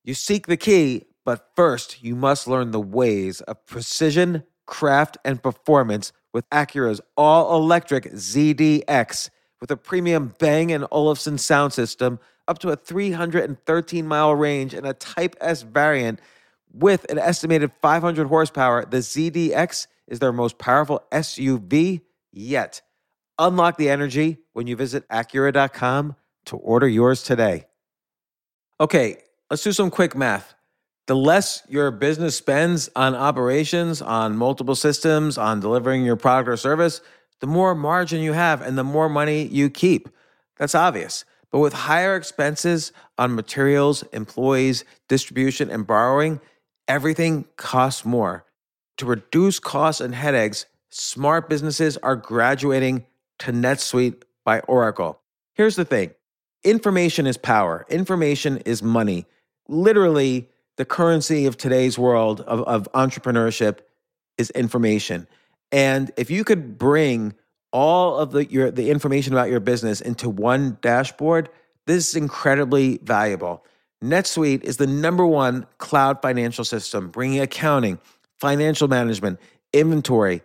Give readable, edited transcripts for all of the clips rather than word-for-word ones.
You seek the key, but first you must learn the ways of precision, craft, and performance with Acura's all-electric ZDX. With a premium Bang & Olufsen sound system, up to a 313-mile range, and a Type S variant with an estimated 500 horsepower, the ZDX is their most powerful SUV yet. Unlock the energy when you visit Acura.com to order yours today. Okay, let's do some quick math. The less your business spends on operations, on multiple systems, on delivering your product or service, the more margin you have and the more money you keep. That's obvious. But with higher expenses on materials, employees, distribution, and borrowing, everything costs more. To reduce costs and headaches, smart businesses are graduating to NetSuite by Oracle. Here's the thing. Information is power. Information is money. Literally, the currency of today's world of entrepreneurship is information. And if you could bring all of the information about your business into one dashboard, this is incredibly valuable. NetSuite is the #1 cloud financial system, bringing accounting, financial management, inventory,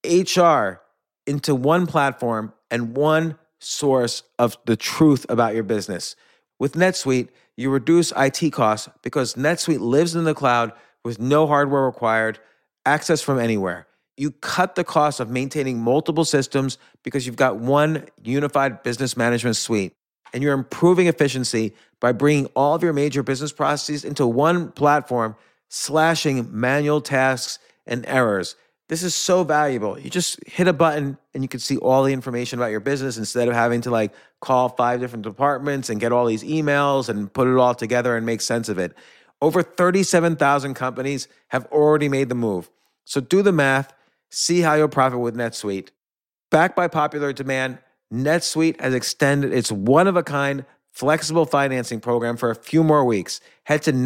HR into one platform and one source of the truth about your business. With NetSuite, you reduce IT costs because NetSuite lives in the cloud with no hardware required, access from anywhere. You cut the cost of maintaining multiple systems because you've got one unified business management suite. And you're improving efficiency by bringing all of your major business processes into one platform, slashing manual tasks and errors. This is so valuable. You just hit a button and you can see all the information about your business instead of having to call 5 different departments and get all these emails and put it all together and make sense of it. Over 37,000 companies have already made the move. So do the math, see how you'll profit with NetSuite. Backed by popular demand, NetSuite has extended its one-of-a-kind flexible financing program for a few more weeks. Head to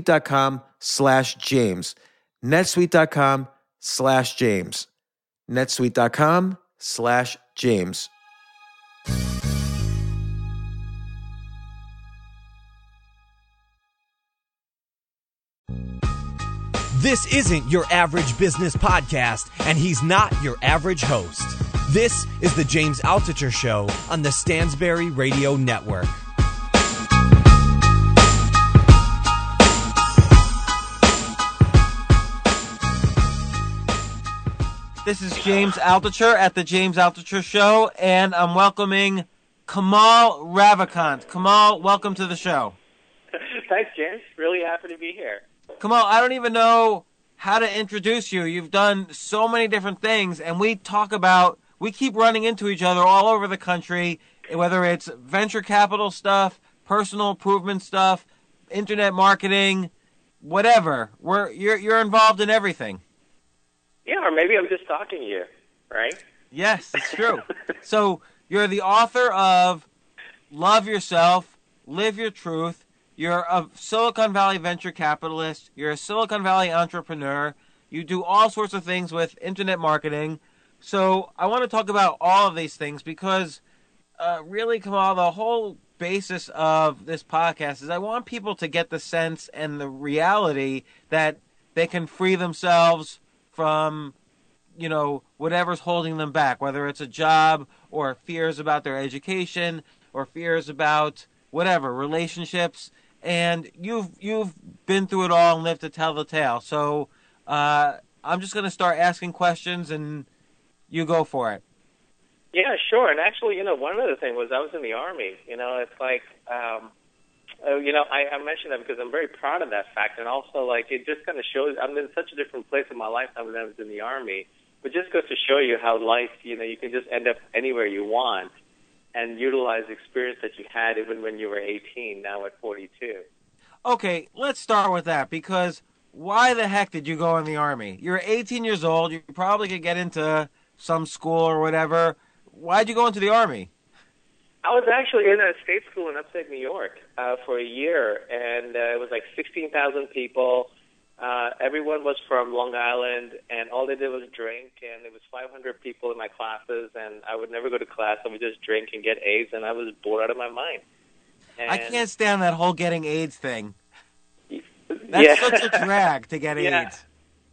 netsuite.com/James. netsuite.com/James. netsuite.com/James. This isn't your average business podcast, and he's not your average host. This is the James Altucher Show on the Stansberry Radio Network. This is James Altucher at the James Altucher Show, and I'm welcoming Kamal Ravikant. Kamal, welcome to the show. Thanks, James. Really happy to be here. Kamal, I don't even know how to introduce you. You've done so many different things, and we keep running into each other all over the country, whether it's venture capital stuff, personal improvement stuff, internet marketing, whatever. You're involved in everything. Yeah, or maybe I'm just talking to you, right? Yes, it's true. So you're the author of Love Yourself, Live Your Truth. You're a Silicon Valley venture capitalist. You're a Silicon Valley entrepreneur. You do all sorts of things with internet marketing. So I want to talk about all of these things because really, Kamal, the whole basis of this podcast is I want people to get the sense and the reality that they can free themselves from, whatever's holding them back, whether it's a job or fears about their education or fears about whatever, relationships. And you've been through it all and lived to tell the tale. So I'm just going to start asking questions and you go for it. Yeah, sure. And actually, one other thing was I was in the Army. It's like, I mentioned that because I'm very proud of that fact. And also, it just kind of shows I'm in such a different place in my life than when I was in the Army. But just goes to show you how life, you can just end up anywhere you want and utilize the experience that you had even when you were 18, now at 42. Okay, let's start with that, because why the heck did you go in the Army? You're 18 years old. You probably could get into some school or whatever. Why'd you go into the Army? I was actually in a state school in upstate New York for a year, and it was like 16,000 people. Everyone was from Long Island, and all they did was drink, and it was 500 people in my classes, and I would never go to class. I would just drink and get AIDS, and I was bored out of my mind. And I can't stand that whole getting AIDS thing. That's such a drag to get Yeah. AIDS.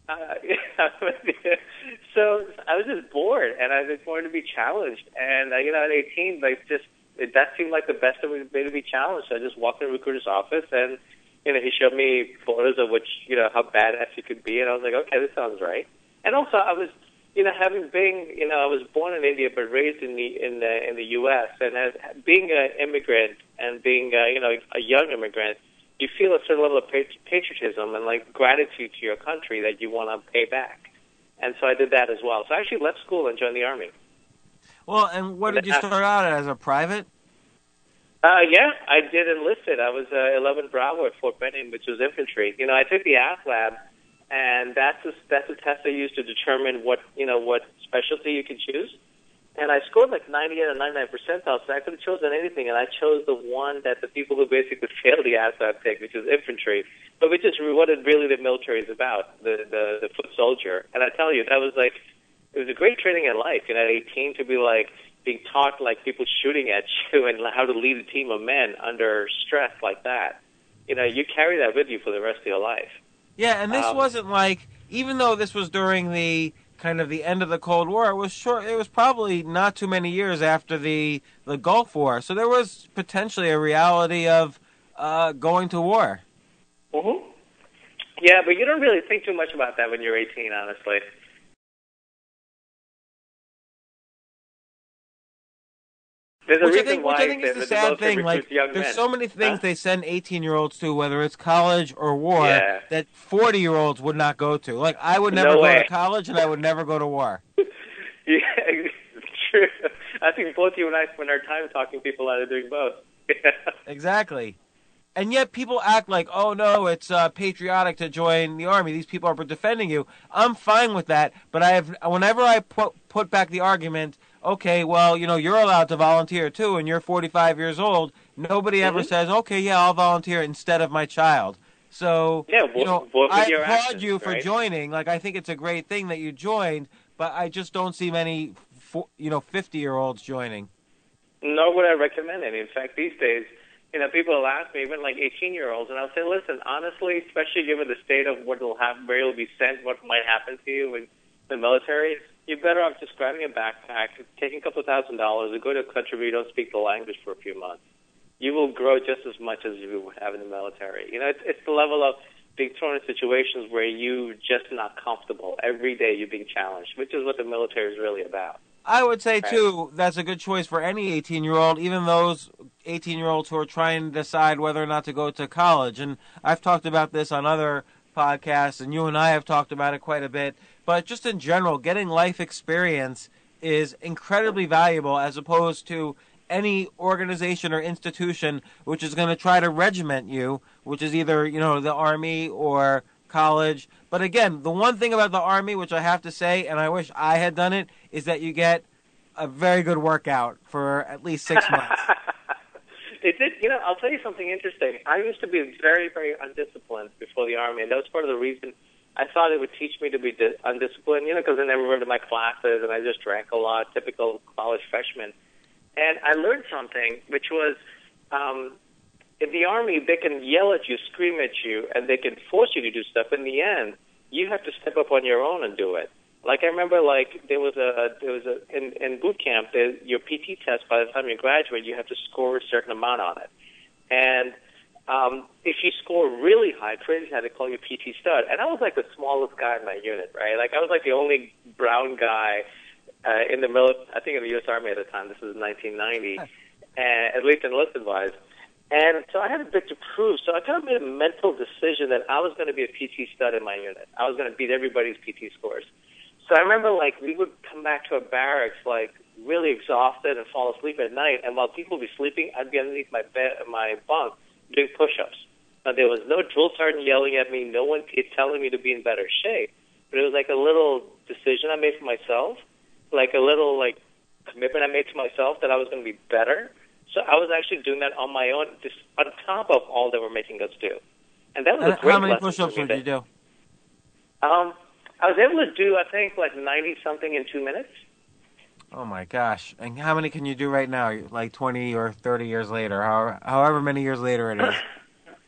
So I was just bored, and I just wanted to be challenged. And at 18, that seemed like the best way to be challenged. So I just walked in the recruiter's office, and he showed me photos of how badass you could be, and I was like, okay, this sounds right. And also, I was, having been, I was born in India but raised in the U.S. and as being an immigrant and being a young immigrant, you feel a certain level of patriotism and like gratitude to your country that you want to pay back. And so I did that as well. So I actually left school and joined the Army. Well, and what did you start out as, a private? Yeah, I did enlisted. I was 11 Bravo at Fort Benning, which was infantry. I took the AFLAB, and that's a test they use to determine what specialty you can choose. And I scored like 98 or 99 percentile, so I could have chosen anything, and I chose the one that the people who basically failed the AFLAB take, which is infantry, but which is what really the military is about, the foot soldier. And I tell you, it was a great training in life. At 18 to be being taught people shooting at you and how to lead a team of men under stress like that. You carry that with you for the rest of your life. Yeah, and this wasn't even though this was during the kind of the end of the Cold War, it was short. It was probably not too many years after the Gulf War, so there was potentially a reality of going to war. Mm-hmm. Yeah, but you don't really think too much about that when you're 18, honestly. Which I think is the sad thing. There's so many things they send 18-year-olds to, whether it's college or war, that 40-year-olds would not go to. I would never go to college, and I would never go to war. Yeah, true. I think both you and I spend our time talking people out of doing both. Exactly. And yet people act like, oh, no, it's patriotic to join the Army. These people are defending you. I'm fine with that, but whenever I put back the argument, okay, well, you're allowed to volunteer too, and you're 45 years old, nobody ever says, okay, yeah, I'll volunteer instead of my child. So, I applaud you for joining. I think it's a great thing that you joined, but I just don't see many, 50-year-olds joining. Nor would I recommend it. In fact, these days, people will ask me, even 18-year-olds, and I'll say, listen, honestly, especially given the state of what will happen, where you'll be sent, what might happen to you in the military, you're better off just grabbing a backpack, taking a couple of $1,000s, and go to a country where you don't speak the language for a few months. You will grow just as much as you would have in the military. It's the level of being thrown in situations where you're just not comfortable. Every day you're being challenged, which is what the military is really about. I would say, too, that's a good choice for any 18-year-old, even those 18-year-olds who are trying to decide whether or not to go to college. And I've talked about this on other podcasts, and you and I have talked about it quite a bit. But just in general, getting life experience is incredibly valuable as opposed to any organization or institution which is going to try to regiment you, which is either, the Army or college. But again, the one thing about the Army, which I have to say, and I wish I had done it, is that you get a very good workout for at least 6 months. It did. I'll tell you something interesting. I used to be very, very undisciplined before the Army, and that was part of the reason I thought it would teach me to be undisciplined, because I never went to my classes, and I just drank a lot, typical college freshman. And I learned something, which was in the Army, they can yell at you, scream at you, and they can force you to do stuff. In the end, you have to step up on your own and do it. I remember, there was in boot camp, your PT test, by the time you graduate, you have to score a certain amount on it. And if you score really high, crazy high, they call you PT stud. And I was the smallest guy in my unit, right? I was the only brown guy in the military, I think in the U.S. Army at the time. This was 1990, at least enlisted-wise. And so I had a bit to prove. So I kind of made a mental decision that I was going to be a PT stud in my unit. I was going to beat everybody's PT scores. So I remember, we would come back to a barracks, really exhausted and fall asleep at night. And while people would be sleeping, I'd be underneath my bunk doing push-ups. Now, there was no drill sergeant yelling at me, no one telling me to be in better shape. But it was a little decision I made for myself, a little, commitment I made to myself that I was going to be better. So I was actually doing that on my own, just on top of all they were making us do. And that was a great lesson. How many push-ups did you do? I was able to do, I think, 90-something in 2 minutes. Oh, my gosh. And how many can you do right now, 20 or 30 years later, however many years later it is?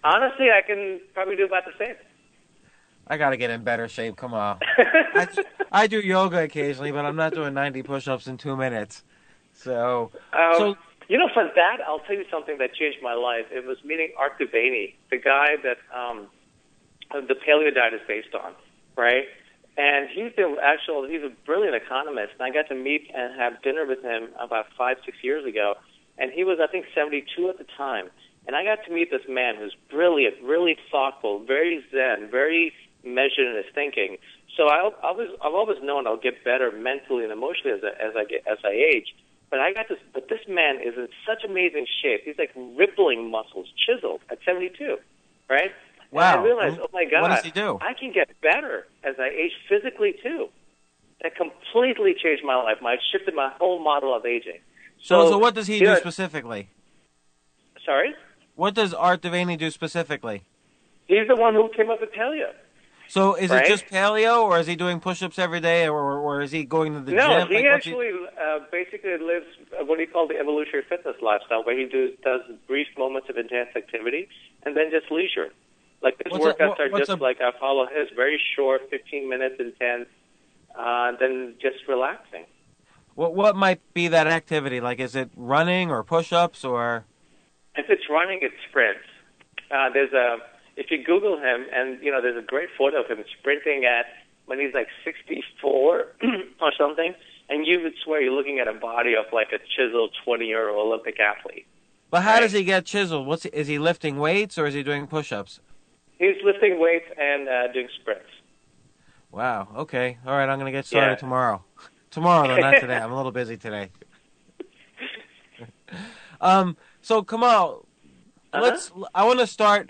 Honestly, I can probably do about the same. I got to get in better shape. Come on. I do yoga occasionally, but I'm not doing 90 push-ups in 2 minutes. So For that, I'll tell you something that changed my life. It was meeting Art Devaney, the guy that the paleo diet is based on, right? And he's a brilliant economist, and I got to meet and have dinner with him about 5-6 years ago, and he was, I think, 72 at the time. And I got to meet this man who's brilliant, really thoughtful, very zen, very measured in his thinking. So I've always known I'll get better mentally and emotionally as I age. But this man is in such amazing shape. He's like rippling muscles, chiseled at 72, right? Wow. And I realized, oh my God, what does he do? I can get better as I age physically too. That completely changed my life. I shifted my whole model of aging. So what does he do specifically? Sorry? What does Art Devaney do specifically? He's the one who came up with paleo. So is it just paleo, or is he doing push-ups every day, or is he going to the gym? No, he actually basically lives what he called the evolutionary fitness lifestyle, where he does brief moments of intense activity and then just leisure. Like his workouts are just like I follow his, very short, 15 minutes intense, then just relaxing. What might be that activity? Like, is it running or push-ups or? If it's running, it's sprints. If you Google him, and there's a great photo of him sprinting when he's like 64 or something, and you would swear you're looking at a body of like a chiseled 20-year-old Olympic athlete. But how does he get chiseled? Is he lifting weights or is he doing push-ups? He's lifting weights and doing sprints. Wow. Okay. All right. I'm going to get started tomorrow. Tomorrow, though, not today. I'm a little busy today. So, Kamal, I want to start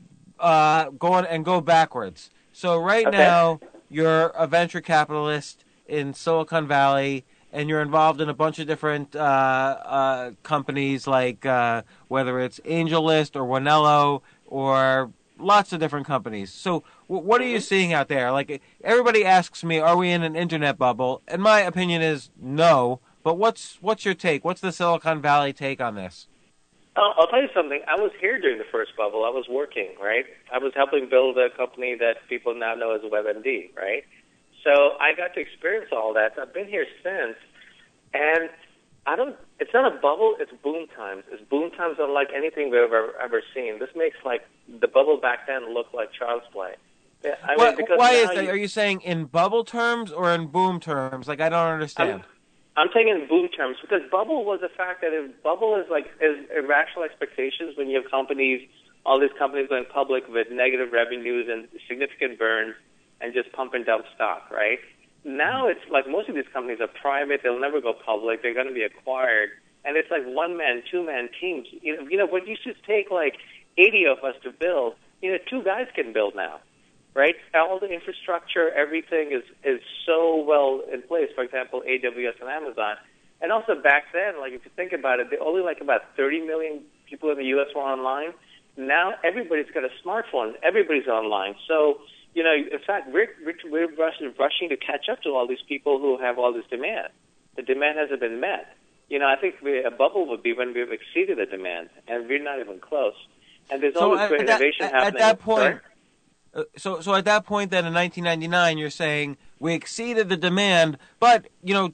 go backwards. So right now, you're a venture capitalist in Silicon Valley, and you're involved in a bunch of different companies, like whether it's AngelList or Wanello or lots of different companies. So what are you seeing out there? Like, everybody asks me, are we in an internet bubble? And my opinion is no. But what's your take? What's the Silicon Valley take on this? I'll tell you something. I was here during the first bubble. I was working, right? I was helping build a company that people now know as WebMD, right? So I got to experience all that. I've been here since, and it's not a bubble, it's boom times. It's boom times unlike anything we've ever seen. This makes like the bubble back then look like child's play. Why is that? Are you saying in bubble terms or in boom terms? Like, I don't understand. I'm saying in boom terms because bubble was the fact that bubble is irrational expectations when you have all these companies going public with negative revenues and significant burns and just pump and dump stock, right? Now it's like most of these companies are private. They'll never go public. They're going to be acquired. And it's like one-man, two-man teams. What used to take like 80 of us to build, 2 guys can build now. Right? All the infrastructure, everything is so well in place. For example, AWS and Amazon. And also back then, like if you think about it, only like about 30 million people in the U.S. were online. Now everybody's got a smartphone. Everybody's online. So, in fact, we're rushing to catch up to all these people who have all this demand. The demand hasn't been met. I think a bubble would be when we've exceeded the demand, and we're not even close. And there's always great innovation happening. At that point. So at that point, then in 1999, you're saying we exceeded the demand, but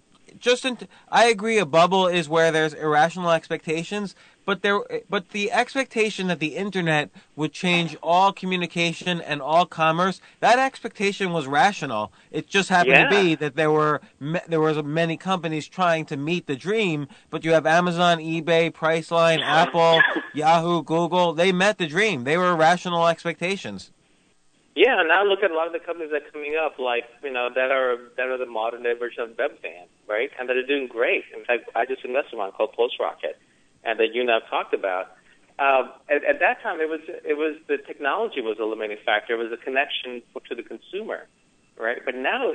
I agree. A bubble is where there's irrational expectations, but the expectation that the internet would change all communication and all commerce, that expectation was rational. It just happened to be that there was many companies trying to meet the dream, but you have Amazon, eBay, Priceline, Apple, Yahoo, Google. They met the dream. They were rational expectations. Yeah, now look at a lot of the companies that are coming up, like that are the modern day version of Webvan, right? And that are doing great. In fact, I just invested in one called PulseRocket, and that you now talked about. At that time, it was the technology was the limiting factor. It was the connection to the consumer, right? But now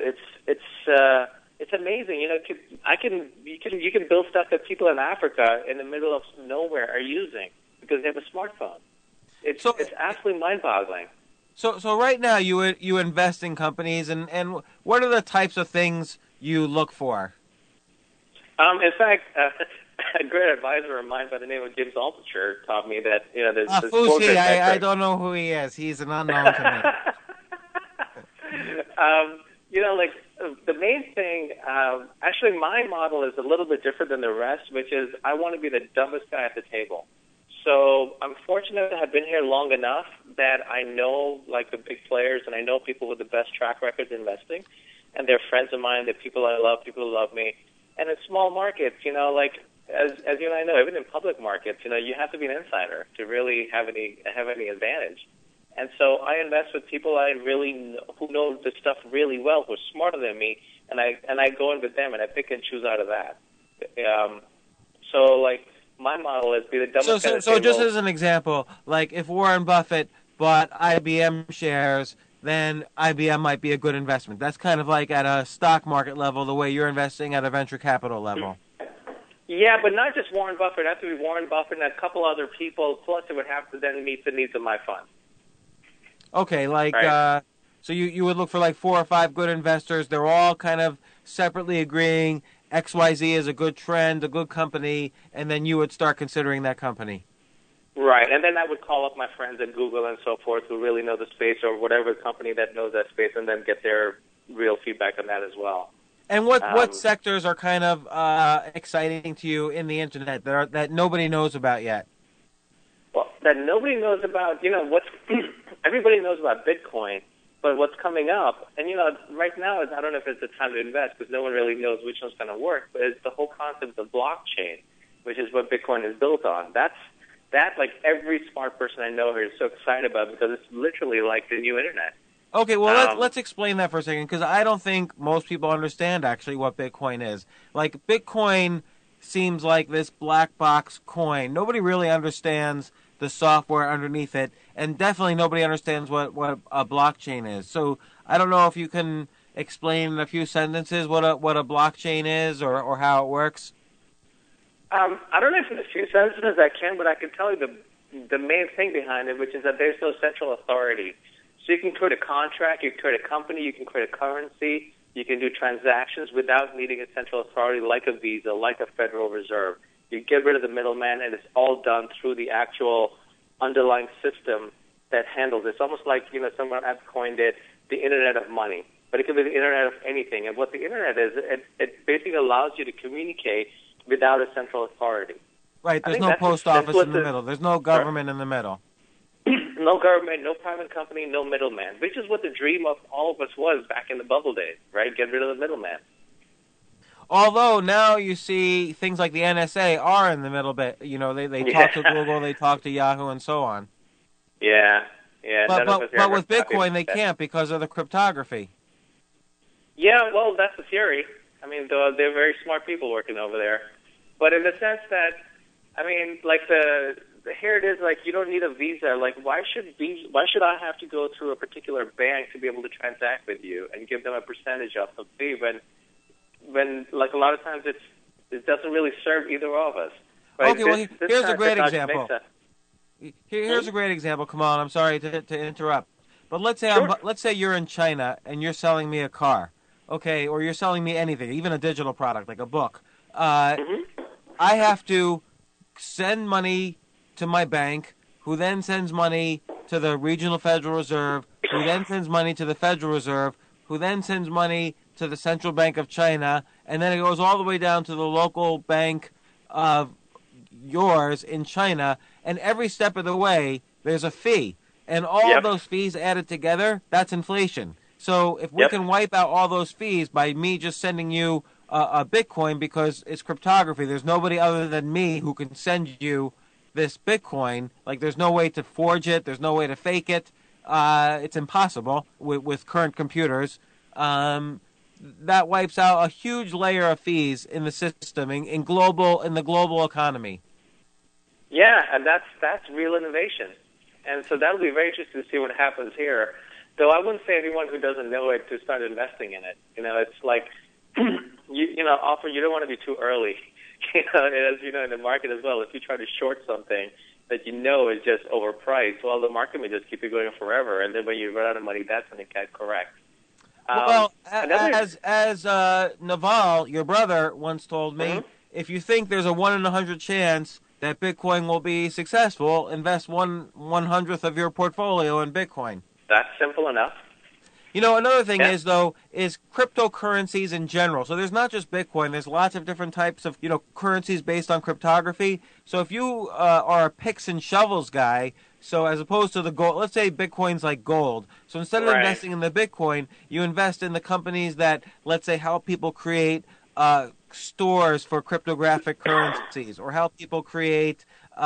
it's amazing. You can build stuff that people in Africa in the middle of nowhere are using because they have a smartphone. It's absolutely mind-boggling. So right now you invest in companies, and what are the types of things you look for? In fact, a great advisor of mine by the name of James Altucher taught me that, there's this Fusi, I metric. don't know who he is. He's an unknown to me. The main thing, actually my model is a little bit different than the rest, which is I want to be the dumbest guy at the table. So I'm fortunate to have been here long enough that I know like the big players and I know people with the best track records investing, and they're friends of mine, they're people I love, people who love me. And in small markets, as you and I know, even in public markets, you have to be an insider to really have any advantage. And so I invest with people I really know, who know the stuff really well, who are smarter than me, and I go in with them and I pick and choose out of that. My model is be the dumbest guy. So just as an example, like if Warren Buffett bought IBM shares, then IBM might be a good investment. That's kind of like at a stock market level, the way you're investing at a venture capital level. Yeah, but not just Warren Buffett. It has to be Warren Buffett and a couple other people, plus it would have to then meet the needs of my fund. Okay, Right. So you would look for like 4 or 5 good investors. They're all kind of separately agreeing XYZ is a good trend, a good company, and then you would start considering that company. Right, and then I would call up my friends at Google and so forth who really know the space, or whatever company that knows that space, and then get their real feedback on that as well. And what sectors are kind of exciting to you in the internet that nobody knows about yet? Well, that nobody knows about, what's everybody knows about Bitcoin, but what's coming up, and right now I don't know if it's the time to invest because no one really knows which one's going to work, but it's the whole concept of blockchain, which is what Bitcoin is built on. That like every smart person I know here is so excited about because it's literally like the new internet. Okay, well, let's explain that for a second, because I don't think most people understand actually what Bitcoin is. Like, Bitcoin seems like this black box coin. Nobody really understands the software underneath it, and definitely nobody understands what a blockchain is. So I don't know if you can explain in a few sentences what a blockchain is or how it works. I don't know if in a few sentences I can, but I can tell you the main thing behind it, which is that there's no central authority. So you can create a contract, you can create a company, you can create a currency, you can do transactions without needing a central authority like a Visa, like a Federal Reserve. You get rid of the middleman, and it's all done through the actual underlying system that handles it. It's almost like, someone has coined it the Internet of money, but it could be the Internet of anything. And what the Internet is, it basically allows you to communicate without a central authority. Right, there's no post office in the middle. There's no government in the middle. No government, no private company, no middleman, which is what the dream of all of us was back in the bubble days, right? Get rid of the middleman. Although now you see things like the NSA are in the middle bit. They talk to Google, they talk to Yahoo, and so on. Yeah. But with Bitcoin, they can't because of the cryptography. Yeah, well, that's the theory. I mean, they're very smart people working over there. But in the sense that, here it is, like, you don't need a Visa. Like, why should I have to go through a particular bank to be able to transact with you and give them a percentage off the fee when like a lot of times it doesn't really serve either of us. Right? Okay, well, here's a great example. Here's a great example. Come on, I'm sorry to interrupt, but let's say you're in China and you're selling me a car, okay, or you're selling me anything, even a digital product like a book. I have to send money to my bank, who then sends money to the regional Federal Reserve, who then sends money to the Federal Reserve, who then sends money to the Central Bank of China, and then it goes all the way down to the local bank of yours in China, and every step of the way, there's a fee. And all of those fees added together, that's inflation. So if we can wipe out all those fees by me just sending you a Bitcoin because it's cryptography, there's nobody other than me who can send you this Bitcoin. Like, there's no way to forge it. There's no way to fake it. It's impossible with current computers. That wipes out a huge layer of fees in the system in the global economy. Yeah, and that's real innovation. And so that'll be very interesting to see what happens here. Though I wouldn't say anyone who doesn't know it to start investing in it. It's like, often you don't want to be too early. As you know, in the market as well, if you try to short something that is just overpriced, well, the market may just keep you going forever, and then when you run out of money, that's when it gets correct. Well, as Naval, your brother, once told me, if you think there's a 1 in 100 chance that Bitcoin will be successful, invest 1/100th of your portfolio in Bitcoin. That's simple enough. You know, another thing is cryptocurrencies in general. So there's not just Bitcoin. There's lots of different types of, currencies based on cryptography. So if you are a picks and shovels guy, so as opposed to the gold, let's say Bitcoin's like gold. So instead of investing in the Bitcoin, you invest in the companies that, let's say, help people create stores for cryptographic currencies, or help people create,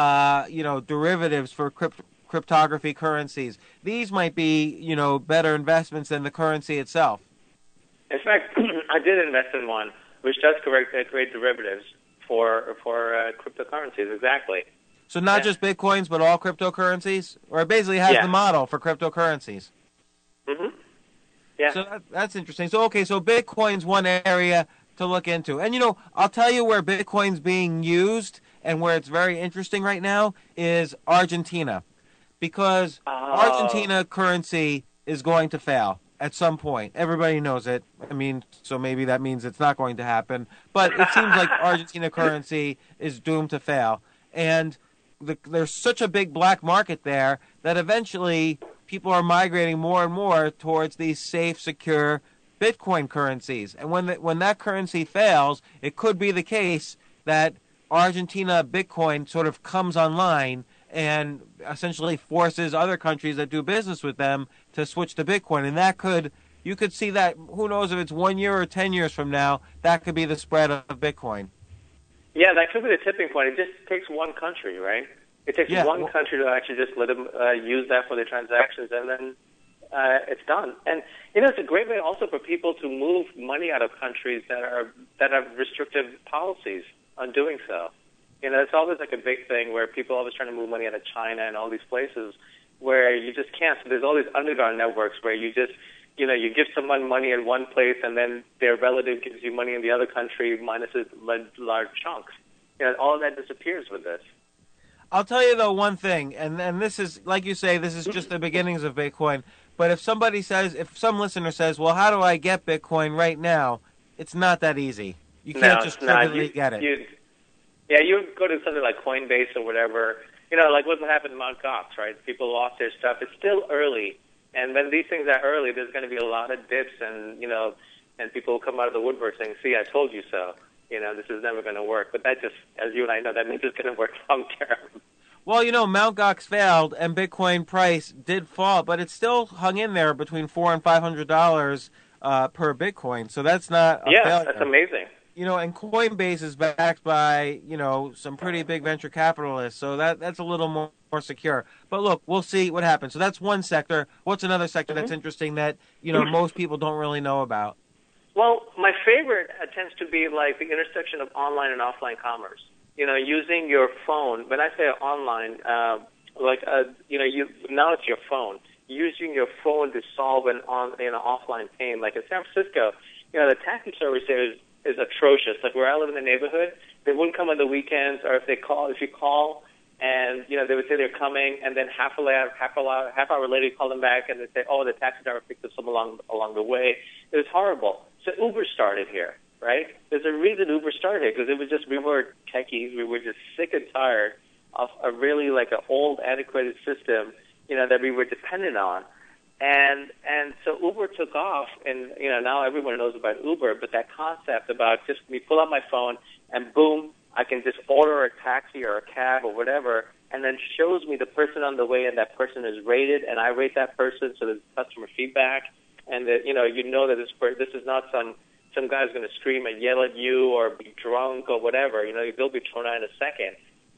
derivatives for cryptography currencies. These might be, better investments than the currency itself. In fact, I did invest in one, which does create derivatives for cryptocurrencies, exactly. So not just Bitcoins, but all cryptocurrencies? Or it basically has the model for cryptocurrencies. Mm-hmm. Yeah. So that's interesting. So, so Bitcoin's one area to look into. And, I'll tell you where Bitcoin's being used and where it's very interesting right now is Argentina. Because Argentina currency is going to fail at some point. Everybody knows it. I mean, so maybe that means it's not going to happen. But it seems like Argentina currency is doomed to fail. And there's such a big black market there that eventually people are migrating more and more towards these safe, secure Bitcoin currencies. And when that currency fails, it could be the case that Argentina Bitcoin sort of comes online and essentially forces other countries that do business with them to switch to Bitcoin. And you could see that, who knows if it's 1 year or 10 years from now, that could be the spread of Bitcoin. Yeah, that could be the tipping point. It just takes one country, right? It takes one country to actually just let them use that for their transactions, and then it's done. And, it's a great way also for people to move money out of countries that have restrictive policies on doing so. It's always like a big thing where people are always trying to move money out of China and all these places where you just can't. So there's all these underground networks where you just, you give someone money in one place and then their relative gives you money in the other country minus a large chunks. All of that disappears with this. I'll tell you, though, one thing, and this is, like you say, this is just the beginnings of Bitcoin. But if some listener says, well, how do I get Bitcoin right now? It's not that easy. You can't just trivially get it. You go to something like Coinbase or whatever, like what happened in Mt. Gox, right? People lost their stuff. It's still early. And when these things are early, there's going to be a lot of dips and people will come out of the woodwork saying, see, I told you so. This is never going to work. But that just, as you and I know, that means it's going to work long term. Well, Mt. Gox failed and Bitcoin price did fall, but it still hung in there between $400 and $500 per Bitcoin. So that's not a failure. That's amazing. And Coinbase is backed by, some pretty big venture capitalists, so that's a little more secure. But look, we'll see what happens. So that's one sector. What's another sector that's interesting that, most people don't really know about? Well, my favorite tends to be like the intersection of online and offline commerce. Using your phone. When I say online, now it's your phone. Using your phone to solve an offline pain. Like in San Francisco, the taxi service there is atrocious. Like where I live in the neighborhood, they wouldn't come on the weekends, or if you call and they would say they're coming, and then half hour later you call them back and they say, oh, the taxi driver picked us up along the way. It was horrible. So Uber started here, right? There's a reason Uber started here, because it was just, we were techies, we were just sick and tired of a really like an old antiquated system, that we were dependent on. And so Uber took off, and now everyone knows about Uber, but that concept about just me pull out my phone and boom, I can just order a taxi or a cab or whatever, and then shows me the person on the way, and that person is rated, and I rate that person, so there's customer feedback, and that that this is not some guy's going to scream and yell at you or be drunk or whatever. They'll be thrown out in a second.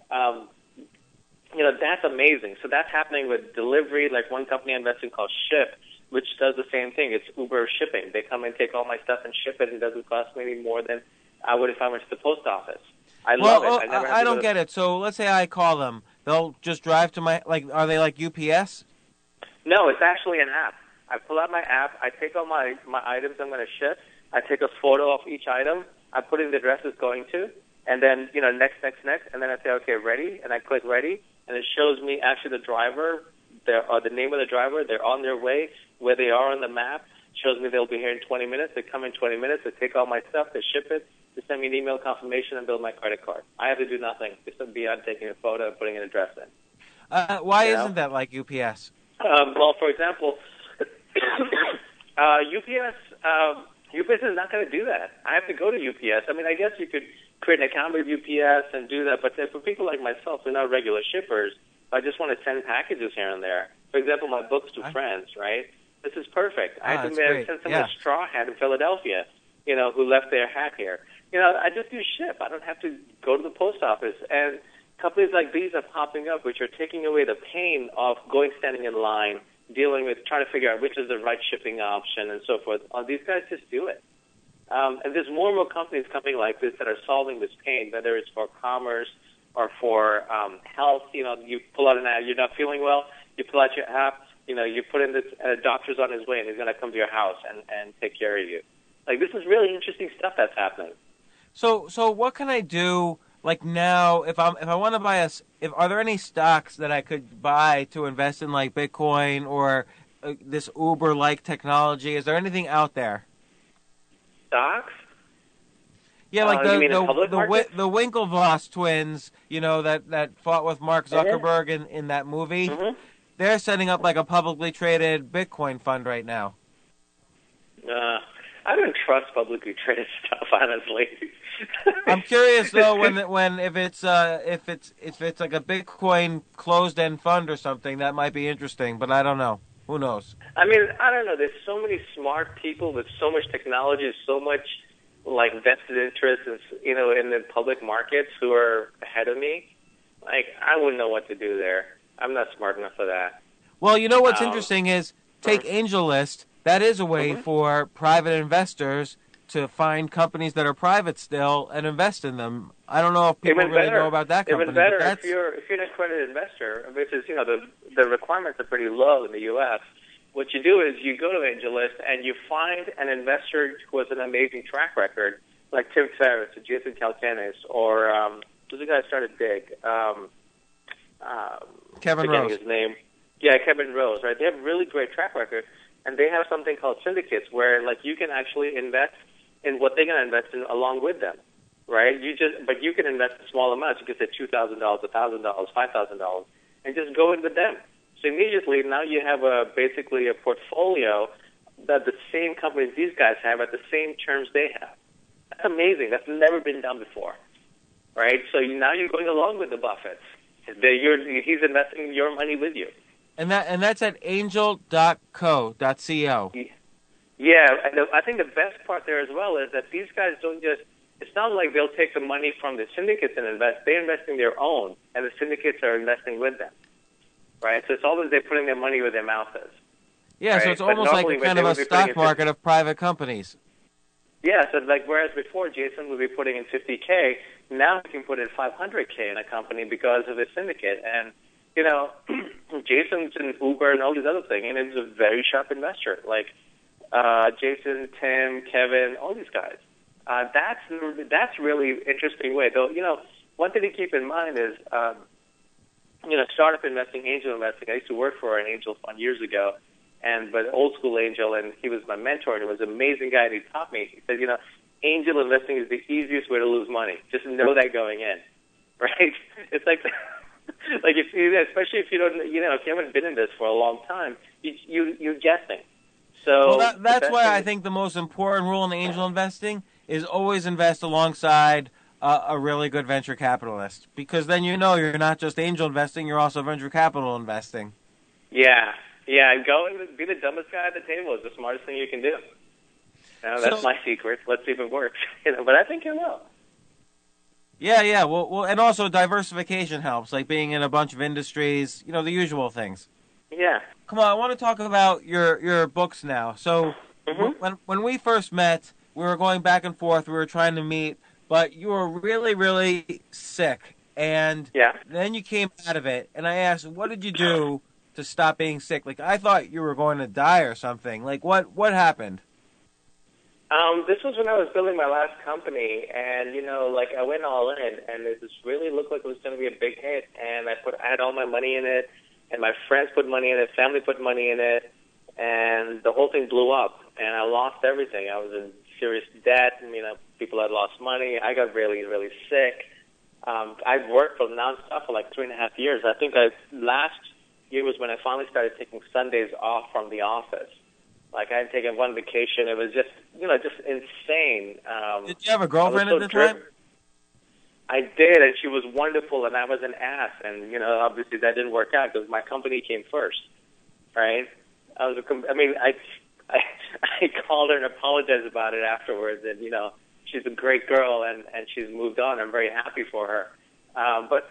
That's amazing. So that's happening with delivery, like one company I invest in called Ship, which does the same thing. It's Uber shipping. They come and take all my stuff and ship it, and it doesn't cost me any more than I would if I went to the post office. I love it. I don't get it. So let's say I call them. They'll just drive to my, are they like UPS? No, it's actually an app. I pull out my app. I take all my items I'm going to ship. I take a photo of each item. I put in the address it's going to. And then, next. And then I say, okay, ready. And I click ready. And it shows me actually the driver, the name of the driver. They're on their way, where they are on the map. Shows me they'll be here in 20 minutes. They come in 20 minutes. They take all my stuff. They ship it. to send me an email confirmation and build my credit card. I have to do nothing just beyond taking a photo and putting an address in. Why isn't that like UPS? Well, for example, UPS is not going to do that. I have to go to UPS. I mean, I guess you could create an account with UPS and do that, but for people like myself who are not regular shippers, I just want to send packages here and there. For example, my books to friends, right? This is perfect. I had to send someone a straw hat in Philadelphia, who left their hat here. I just do ship. I don't have to go to the post office. And companies like these are popping up, which are taking away the pain of standing in line, dealing with trying to figure out which is the right shipping option and so forth. These guys just do it. And there's more and more companies coming like this that are solving this pain, whether it's for commerce or for health. You pull out an ad, you're not feeling well, you pull out your app, you put in this doctor's on his way and he's going to come to your house and take care of you. Like, this is really interesting stuff that's happening. So what can I do? Like now, if I want to buy are there any stocks that I could buy to invest in, like Bitcoin or this Uber-like technology? Is there anything out there? Stocks? Yeah, like you mean the Winklevoss twins, that fought with Mark Zuckerberg in that movie. Mm-hmm. They're setting up like a publicly traded Bitcoin fund right now. I don't trust publicly traded stuff, honestly. I'm curious though, if it's like a Bitcoin closed-end fund or something, that might be interesting. But I don't know. Who knows? I mean, I don't know. There's so many smart people with so much technology, so much like vested interest, in the public markets who are ahead of me. Like, I wouldn't know what to do there. I'm not smart enough for that. Well, what's interesting is take AngelList. That is a way for private investors to find companies that are private still and invest in them. I don't know if people really know about that company. Even better if you're an accredited investor, which is, the requirements are pretty low in the U.S. What you do is you go to AngelList and you find an investor who has an amazing track record, like Tim Ferriss or Jason Calacanis, or who's the guy who started Big? Kevin Rose. His name. Yeah, Kevin Rose, right? They have a really great track record, and they have something called syndicates where, like, you can actually invest in what they're going to invest in along with them, right? But you can invest in small amounts. You can say $2,000, $1,000, $5,000, and just go in with them. So immediately now you have basically a portfolio that the same companies these guys have at the same terms they have. That's amazing. That's never been done before, right? So now you're going along with the Buffetts. He's investing your money with you. And that's at angel.co.co. Yeah, and I think the best part there as well is that these guys don't just, it's not like they'll take the money from the syndicates and invest. They're investing their own, and the syndicates are investing with them, right? So it's always they're putting their money where their mouth is. Yeah, right? So it's almost like kind of a stock market of private companies. Yeah, so like whereas before Jason would be putting in $50K, now he can put in $500K in a company because of his syndicate. And, Jason's in Uber and all these other things, and he's a very sharp investor. Like Jason, Tim, Kevin, all these guys. That's really interesting way. Though, one thing to keep in mind is, startup investing, angel investing. I used to work for an angel fund years ago, but old school angel, and he was my mentor, and he was an amazing guy, and he taught me. He said, angel investing is the easiest way to lose money. Just know that going in, right? It's like, especially if you don't, if you haven't been in this for a long time, you're guessing. So that's why I think the most important rule in angel investing is always invest alongside a really good venture capitalist, because then you're not just angel investing, you're also venture capital investing. Yeah, go and be the dumbest guy at the table is the smartest thing you can do. That's my secret. Let's see if it works. But I think it will. Yeah. Well, and also diversification helps, like being in a bunch of industries, the usual things. Yeah. Come on, I want to talk about your books now. So when we first met, we were going back and forth. We were trying to meet, but you were really, really sick. And then you came out of it, and I asked, what did you do to stop being sick? Like, I thought you were going to die or something. Like, what happened? This was when I was building my last company, and I went all in, and it just really looked like it was going to be a big hit. And I had all my money in it, and my friends put money in it, family put money in it, and the whole thing blew up, and I lost everything. I was in serious debt, and People had lost money. I got really, really sick. I've worked for nonstop for like 3.5 years. I think last year was when I finally started taking Sundays off from the office. Like I had taken one vacation. It was just, just insane. Did you have a girlfriend at the time? I did, and she was wonderful, and I was an ass. And, obviously that didn't work out because my company came first, right? I called her and apologized about it afterwards, and, she's a great girl, and she's moved on. I'm very happy for her. But,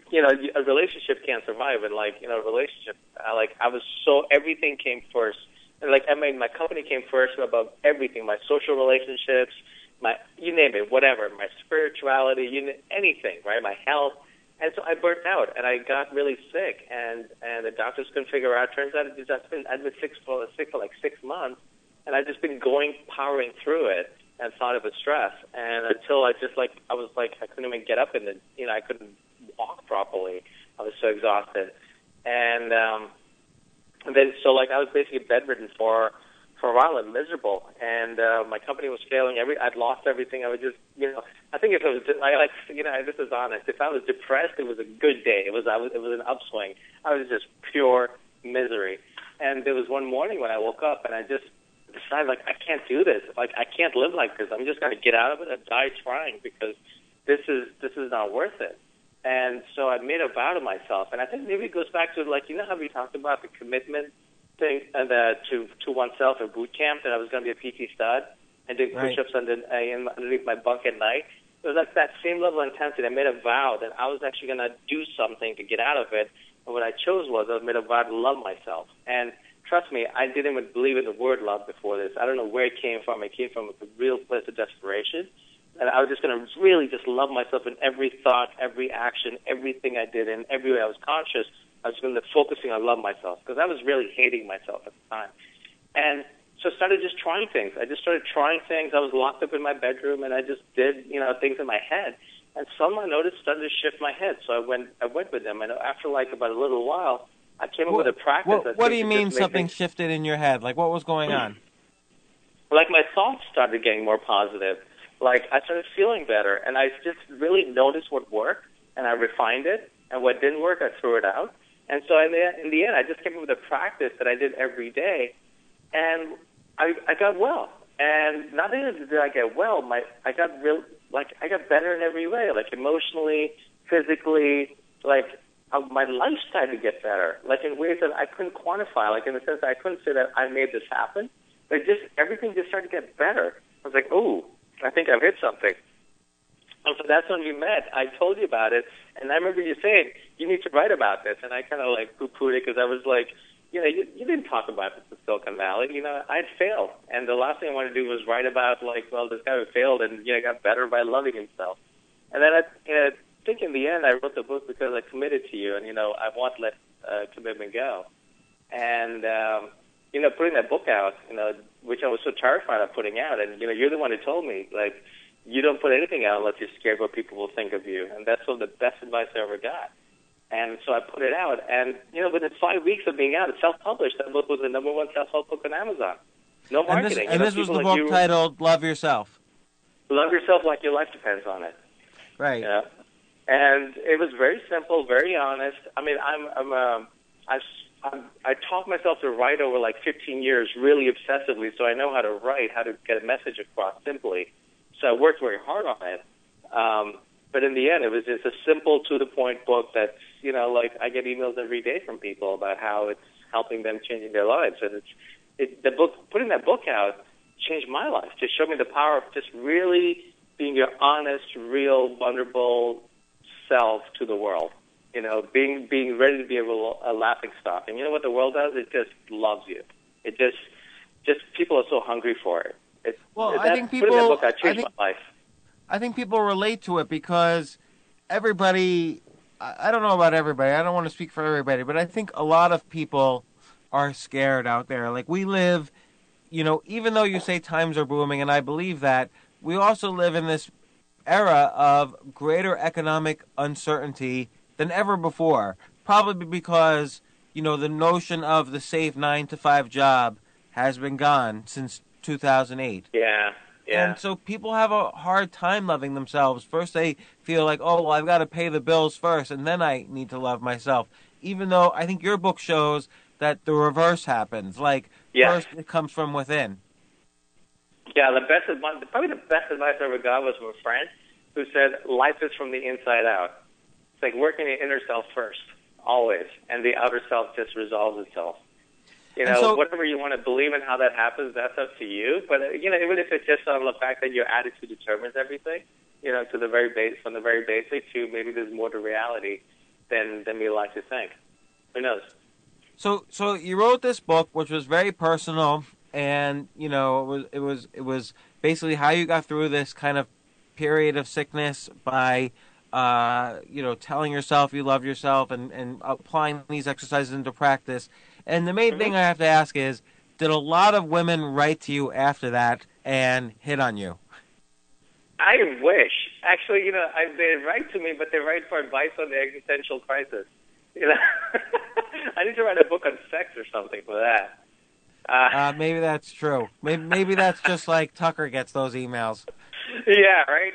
a relationship can't survive. And, a relationship, everything came first. And, my company came first above everything, my social relationships, you name it, whatever, my spirituality, anything, right, my health. And so I burnt out, and I got really sick, and the doctors couldn't figure out. Turns out I'd been sick for like 6 months, and I'd just been powering through it, and thought it was stress. And until I couldn't even get up I couldn't walk properly. I was so exhausted. And then I was basically bedridden for a while and miserable. And my company was failing. I'd lost everything. I was just, I think if it was, this is honest. If I was depressed, it was a good day. It was an upswing. I was just pure misery. And there was one morning when I woke up and I just decided, I can't do this. I can't live like this. I'm just going to get out of it and die trying because this is not worth it. And so I made a vow to myself. And I think maybe it goes back to, how we talked about the commitment thing to oneself in boot camp, that I was going to be a PT stud and doing push-ups underneath my bunk at night. It was like that same level of intensity. I made a vow that I was actually going to do something to get out of it. And what I chose was I made a vow to love myself. And trust me, I didn't even believe in the word love before this. I don't know where it came from. It came from a real place of desperation. And I was just going to really just love myself in every thought, every action, everything I did, and every way I was conscious. I was going to focusing on love myself because I was really hating myself at the time. And so I started just trying things. I just started trying things. I was locked up in my bedroom, and I just did, things in my head. And someone noticed started to shift my head. So I went with them. And after about a little while, I came up with a practice. What do you mean something shifted in your head? What was going on? My thoughts started getting more positive. I started feeling better, and I just really noticed what worked, and I refined it. And what didn't work, I threw it out. And so in the end, I just came up with a practice that I did every day, and I got well. And not only did I get well, I got better in every way, emotionally, physically, my life started to get better, in ways that I couldn't quantify, in the sense that I couldn't say that I made this happen, but everything just started to get better. I was like, ooh, I think I've hit something. And so that's when we met. I told you about it, and I remember you saying, you need to write about this, and I kind of poo-pooed it because I was like, you didn't talk about this in Silicon Valley. I'd failed, and the last thing I wanted to do was write about, this guy who failed and, got better by loving himself. And then I think in the end I wrote the book because I committed to you, and, I won't let commitment go. And, putting that book out, which I was so terrified of putting out, and, you're the one who told me, you don't put anything out unless you're scared what people will think of you. And that's some of the best advice I ever got. And so I put it out. And, within 5 weeks of being out, it's self-published. That book was the #1 self-help book on Amazon. No marketing. And this was the book titled Love Yourself. Love Yourself Like Your Life Depends on It. Right. Yeah. And it was very simple, very honest. I mean, I taught myself to write over 15 years really obsessively, so I know how to write, how to get a message across simply. So I worked very hard on it. But in the end, it was just a simple, to-the-point book that's, I get emails every day from people about how it's helping them changing their lives. And putting that book out changed my life. Just showed me the power of just really being your honest, real, vulnerable self to the world. Being ready to be a laughing stock. And you know what the world does? It just loves you. It just people are so hungry for it. I think people. Putting that book out changed my life. I think people relate to it because everybody. I don't know about everybody. I don't want to speak for everybody, but I think a lot of people are scared out there. We live, even though you say times are booming, and I believe that, we also live in this era of greater economic uncertainty than ever before. Probably because, the notion of the safe 9-to-5 job has been gone since 2008. Yeah. Yeah. And so people have a hard time loving themselves. First they feel like, oh, well, I've got to pay the bills first, and then I need to love myself. Even though I think your book shows that the reverse happens. Like, Yes. first it comes from within. Yeah, probably the best advice I ever got was from a friend who said, life is from the inside out. It's like working the inner self first, always, and the outer self just resolves itself. You know, so, whatever you want to believe in how that happens, that's up to you. But, even if it's just on the fact that your attitude determines everything, to the very base, from the very basic to maybe there's more to reality than we like to think. Who knows? So you wrote this book, which was very personal, and it was basically how you got through this kind of period of sickness by telling yourself you love yourself and applying these exercises into practice. And the main thing I have to ask is, did a lot of women write to you after that and hit on you? I wish. Actually, they write to me, but they write for advice on the existential crisis. I need to write a book on sex or something for that. Maybe that's true. Maybe that's just like Tucker gets those emails. Yeah, right.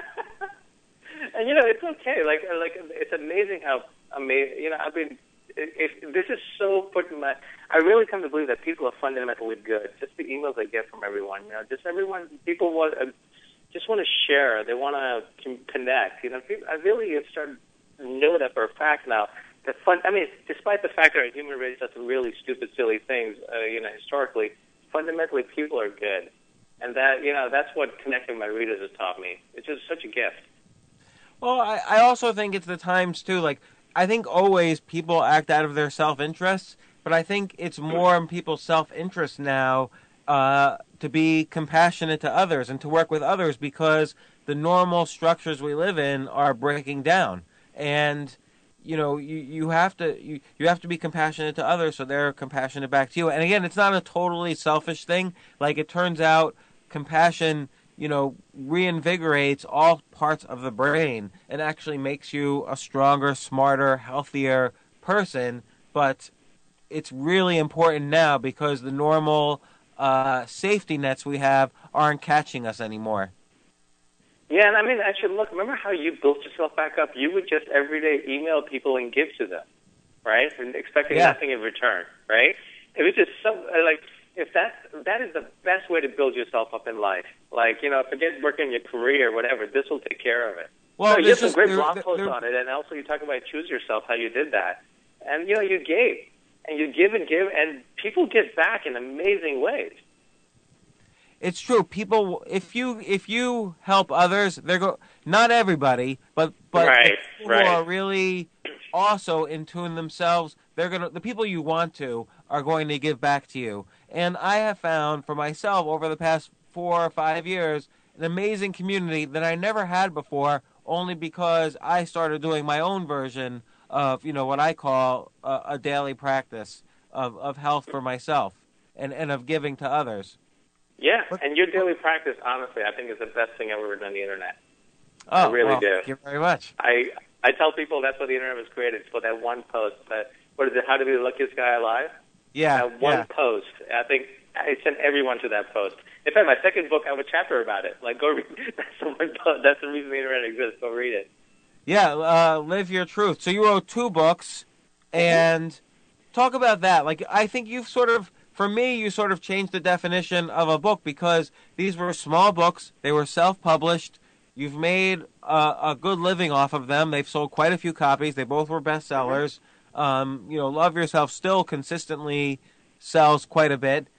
And it's okay. Like it's amazing how amazing. This is so put in my. I really come to believe that people are fundamentally good. Just the emails I get from everyone. People just want to share. They want to connect. I really have started to know that for a fact now. Despite the fact that our human race does some really stupid, silly things, historically, fundamentally people are good, and that's what connecting with my readers has taught me. It's just such a gift. Well, I also think it's the times too. Like, I think always people act out of their self-interest, but I think it's more in people's self-interest now to be compassionate to others and to work with others, because the normal structures we live in are breaking down, and you have to be compassionate to others so they're compassionate back to you. And again, it's not a totally selfish thing. Like, it turns out compassion reinvigorates all parts of the brain and actually makes you a stronger, smarter, healthier person. But it's really important now because the normal safety nets we have aren't catching us anymore. Yeah, and actually, look, remember how you built yourself back up? You would just every day email people and give to them, right? And expecting nothing in return, right? It was just if that is the best way to build yourself up in life. Like, forget working in your career or whatever. This will take care of it. Well, you have some great blog posts on it, and also you talk about choose yourself, how you did that. And, you gave. And you give, and people give back in amazing ways. It's true. People, if you help others, not everybody, but people who are really also in tune themselves, the people you want to are going to give back to you. And I have found for myself over the past 4 or 5 years an amazing community that I never had before, only because I started doing my own version of what I call a daily practice of health for myself and of giving to others. Yeah, and your daily practice, honestly, I think is the best thing ever written on the internet. Oh, I really do. Thank you very much. I tell people that's what the internet was created, for that one post. What is it, how to be the luckiest guy alive? Yeah. That one post. I think I sent everyone to that post. In fact, my second book, I have a chapter about it. Like, go read. That's the reason the internet exists. Go read it. Yeah, Live Your Truth. So you wrote 2 books, and talk about that. Like, I think you've for me, you sort of changed the definition of a book, because these were small books. They were self-published. You've made a good living off of them. They've sold quite a few copies. They both were bestsellers. Love Yourself still consistently sells quite a bit.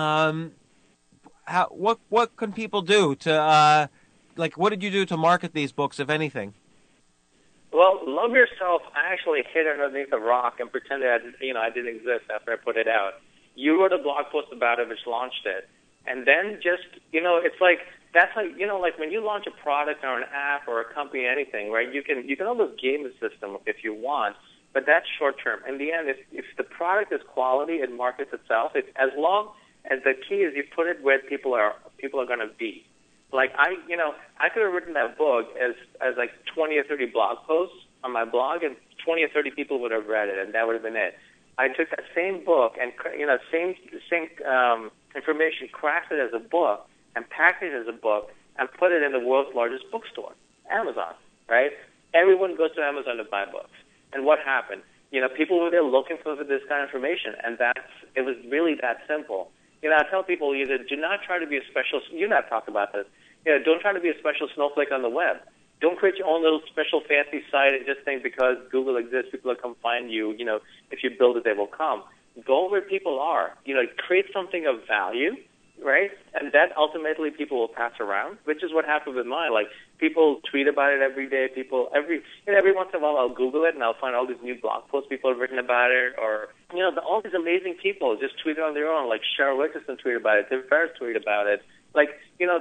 What can people do to what did you do to market these books, if anything? Well, Love Yourself, I actually hid underneath a rock and pretended I didn't exist after I put it out. You wrote a blog post about it, which launched it. And then just, it's like, that's how, like when you launch a product or an app or a company, anything, right, you can almost game the system if you want, but that's short term. In the end, if the product is quality, it markets itself. It's as long as the key is you put it where people are going to be. Like I could have written that book as like 20 or 30 blog posts on my blog, and 20 or 30 people would have read it, and that would have been it. I took that same book and same information, crafted as a book, and package it as a book and put it in the world's largest bookstore, Amazon, right? Everyone goes to Amazon to buy books. And what happened? People were there looking for this kind of information, and it was really that simple. I tell people either do not try to be a special, you and I have talked about this, don't try to be a special snowflake on the web. Don't create your own little special fancy site and just think because Google exists, people will come find you. If you build it, they will come. Go where people are. Create something of value, right? And that ultimately people will pass around, which is what happened with mine. Like, people tweet about it every day. Every once in a while I'll Google it and I'll find all these new blog posts people have written about it, or, all these amazing people just tweeted on their own. Like Cheryl Richardson tweeted about it. Tim Ferriss tweeted about it. Like,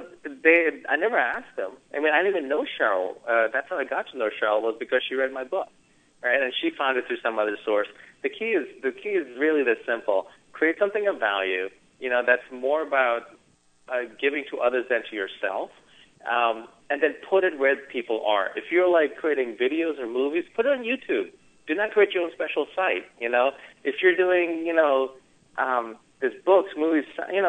I never asked them. I mean, I didn't even know Cheryl. That's how I got to know Cheryl, was because she read my book, right? And she found it through some other source. The key is really this simple. Create something of value, that's more about giving to others than to yourself, and then put it where people are. If you're like creating videos or movies, put it on YouTube. Do not create your own special site. If you're doing, there's books, movies,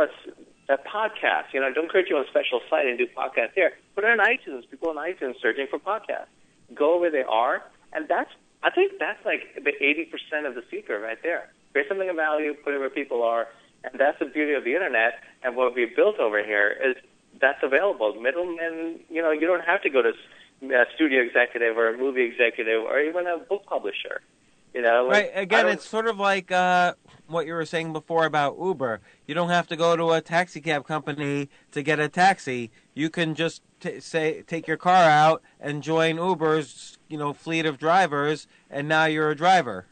a podcast. Don't create your own special site and do podcasts there. Put it on iTunes. People on iTunes searching for podcasts. Go where they are, and I think that's like the 80% of the secret right there. Create something of value, put it where people are, and that's the beauty of the internet. And what we've built over here is that's available. Middlemen, you don't have to go to a studio executive or a movie executive or even a book publisher. Right. Again, it's sort of like what you were saying before about Uber. You don't have to go to a taxi cab company to get a taxi. You can just take your car out and join Uber's, fleet of drivers, and now you're a driver.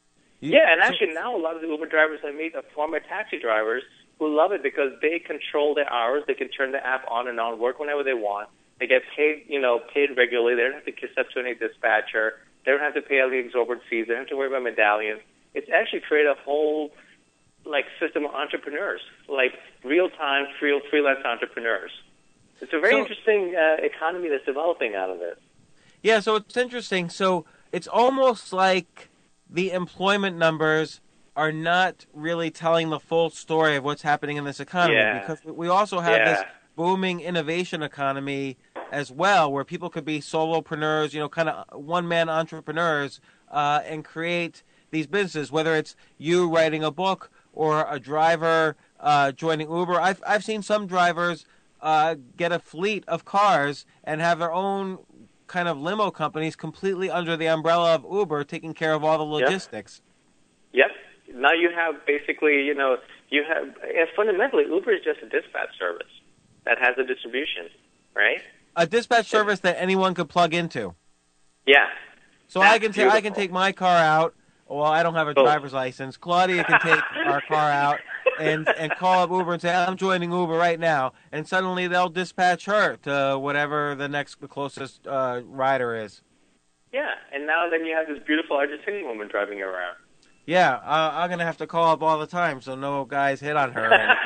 And actually now a lot of the Uber drivers I meet are former taxi drivers who love it because they control their hours. They can turn the app on and on, work whenever they want. They get paid, paid regularly. They don't have to kiss up to any dispatcher. They don't have to pay all the exorbitant fees. They don't have to worry about medallions. It's actually created a whole, system of entrepreneurs, real-time freelance entrepreneurs. It's a very interesting economy that's developing out of it. Yeah, so it's interesting. So it's almost like the employment numbers are not really telling the full story of what's happening in this economy, because we also have this booming innovation economy as well, where people could be solopreneurs, kind of one-man entrepreneurs, and create these businesses, whether it's you writing a book or a driver joining Uber. I've seen some drivers get a fleet of cars and have their own kind of limo companies completely under the umbrella of Uber, taking care of all the logistics. Yep. Now you have basically, fundamentally, Uber is just a dispatch service that has a distribution, right? A dispatch service that anyone could plug into. Yeah. So I can take my car out. Well, I don't have a driver's license. Claudia can take our car out and call up Uber and say, I'm joining Uber right now. And suddenly they'll dispatch her to whatever the closest rider is. Yeah, and now then you have this beautiful Argentinian woman driving you around. Yeah, I'm going to have to call up all the time so no guys hit on her or anything.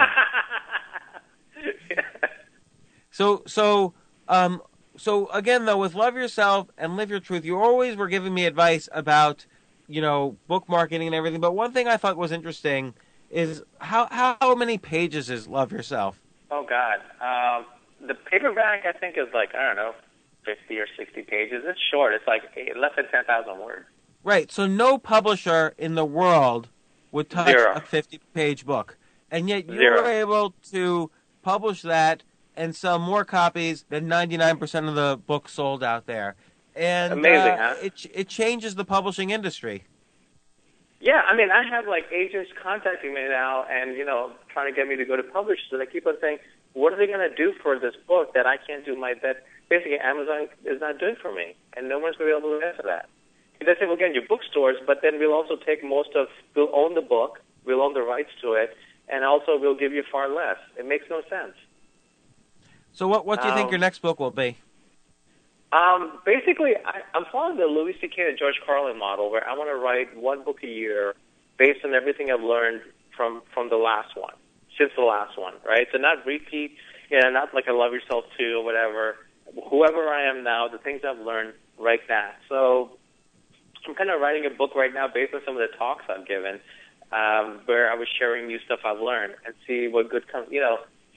So again, though, with Love Yourself and Live Your Truth, you always were giving me advice about, book marketing and everything. But one thing I thought was interesting is how many pages is Love Yourself? Oh, God. The paperback, I think, is 50 or 60 pages. It's short. It's less than 10,000 words. Right. So no publisher in the world would touch a 50-page book. And yet you were able to publish that and sell more copies than 99% of the books sold out there. And amazing, huh? It changes the publishing industry. Yeah, I mean, I have agents contacting me now and, trying to get me to go to publishers. And I keep on saying, what are they going to do for this book that I can't do that basically Amazon is not doing for me? And no one's going to be able to answer that. They say, well, again, your bookstores, but then we'll also take we'll own the book, we'll own the rights to it, and also we'll give you far less. It makes no sense. So what do you think your next book will be? Basically, I'm following the Louis C.K. and George Carlin model, where I want to write one book a year based on everything I've learned from the last one, since the last one, right? So not repeat, not like a Love Yourself 2 or whatever. Whoever I am now, the things I've learned, write that. So I'm kind of writing a book right now based on some of the talks I've given, where I was sharing new stuff I've learned and see what good comes,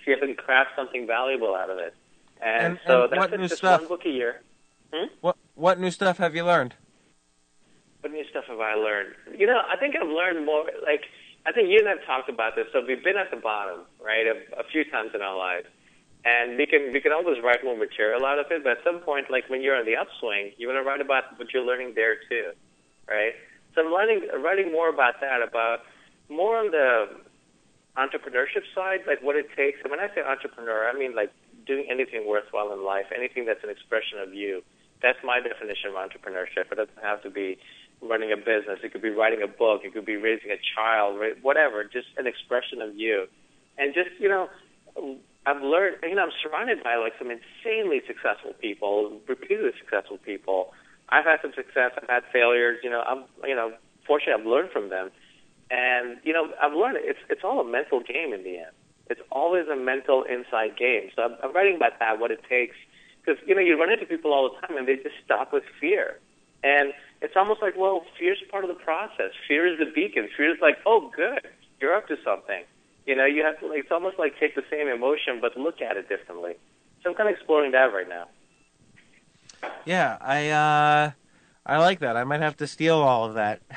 see if I can craft something valuable out of it. And so that's just one book a year. What new stuff have you learned? What new stuff have I learned? I think I've learned more. Like, I think you and I have talked about this. So we've been at the bottom, right, a few times in our lives. And we can always write more material out of it, but at some point, like when you're on the upswing, you want to write about what you're learning there too, right? So I'm writing more about that, about more on the entrepreneurship side, like what it takes. And when I say entrepreneur, I mean like doing anything worthwhile in life, anything that's an expression of you. That's my definition of entrepreneurship. It doesn't have to be running a business. It could be writing a book. It could be raising a child, whatever, just an expression of you. And just, I've learned, I'm surrounded by like some insanely successful people, repeatedly successful people. I've had some success. I've had failures. Fortunately, I've learned from them. And, I've learned it's all a mental game in the end. It's always a mental inside game. So I'm writing about that, what it takes. Because, you run into people all the time and they just stop with fear. And it's almost like, well, fear's part of the process. Fear is the beacon. Fear is like, oh, good, you're up to something. You have to, it's almost like take the same emotion but look at it differently. So I'm kind of exploring that right now. Yeah, I like that. I might have to steal all of that.